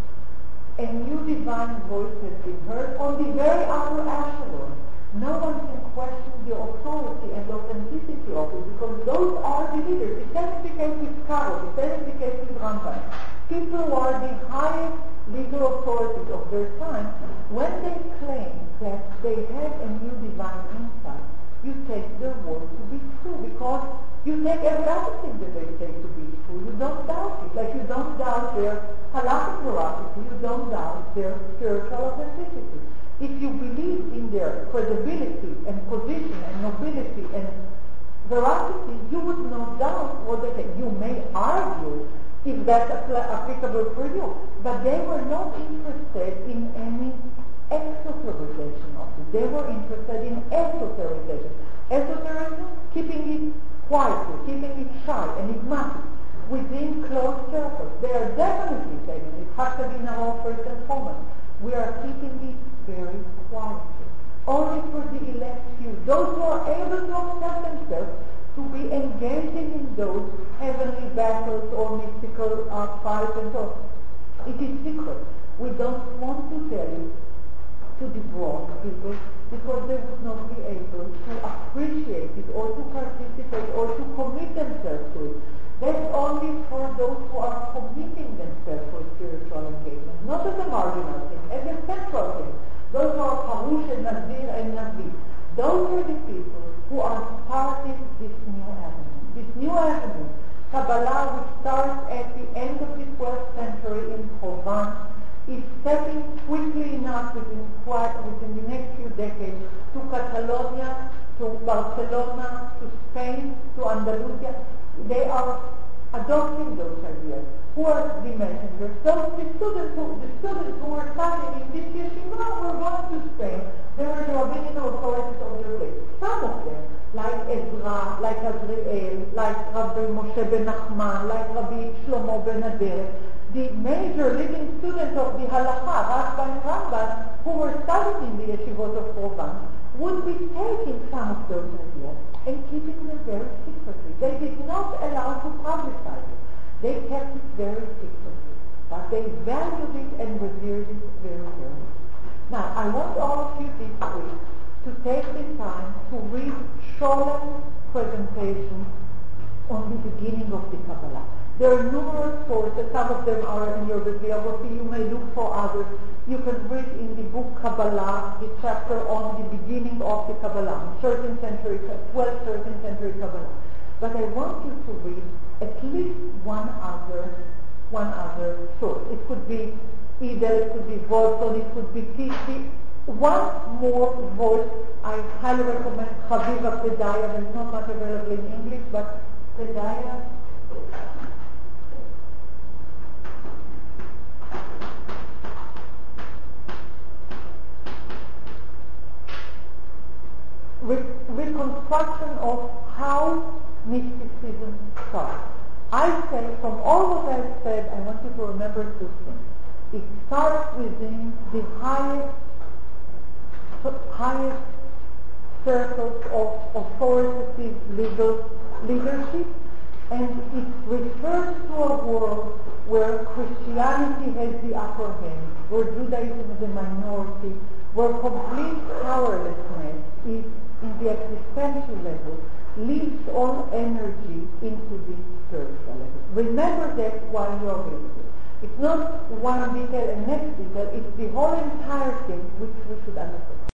a new divine voice has been heard on the very upper echelon. No one can question the authority and authenticity of it because those are the leaders. The same is the case with Karo, the same is the case with Rambam. People who are the highest legal authorities of their time, when they claim that they have a new divine insight, you take their word to be true because you take every other thing that they say to be true. You don't doubt it. Like you don't doubt their halakhic veracity, you don't doubt their spiritual authenticity. If you believe in their credibility and position and nobility and veracity, you would not doubt what they say. You may argue if that's applicable for you, but they were not interested in any exoterization of it. They were interested in esoterization. Esoterism, keeping it quietly, keeping it shy, enigmatic, within closed circles. They are definitely saying it has to be in our first and foremost. We are keeping it very quietly. Only for the elect few, those who are able to accept themselves to be engaging in those heavenly battles or mystical fights and so on. It is secret. We don't want to tell it to the broad people because they would not be able to appreciate it or to participate or to commit themselves to it. That's only for those who are committing themselves for spiritual engagement, not as a marginal thing, as a central thing. Those who are Harush and Nazir and Navi. Those are the people who are starting this new avenue. This new avenue, Kabbalah, which starts at the end of the 12th century in Provence, is stepping quickly enough within the next few decades to Catalonia, to Barcelona, to Spain, to Andalusia. They are adopting those ideas. Who are the messengers? Those the students who were studying in this yeshiva were going to Spain. They were the rabbinical authorities of their place. Some of them, like Ezra, like Azriel, like Rabbi Moshe ben Nachman, like Rabbi Shlomo ben Aderet, the major living students of the Halacha, Rashba and Rambam, who were studying in the yeshivot of Provence, would be taking some of those ideas and keeping them very secretly. They did not allow to publicize it. They kept it very secretly. But they valued it and revered it very, very much. Now, I want all of you this week to take the time to read Sholem presentations on the beginning of the Kabbalah. There are numerous sources. Some of them are in your bibliography. You may look for others. You can read in the book Kabbalah, the chapter on the beginning of the Kabbalah, 12th century Kabbalah. But I want you to read at least one other source. It could be Edel, it could be Volson, it could be Tisi. One more voice. I highly recommend Chaviva Pedaya. There's not much available in English, but Pedaya. Reconstruction of how mysticism starts. I say, from all what I've said, I want you to remember two things. It starts within the highest circles of authoritative legal leadership, and it refers to a world where Christianity has the upper hand, where Judaism is a minority, where complete powerlessness is in the existential level, leads all energy into the spiritual level. Remember that while you are reading it. It's not one detail and next detail, it's the whole entire thing which we should understand.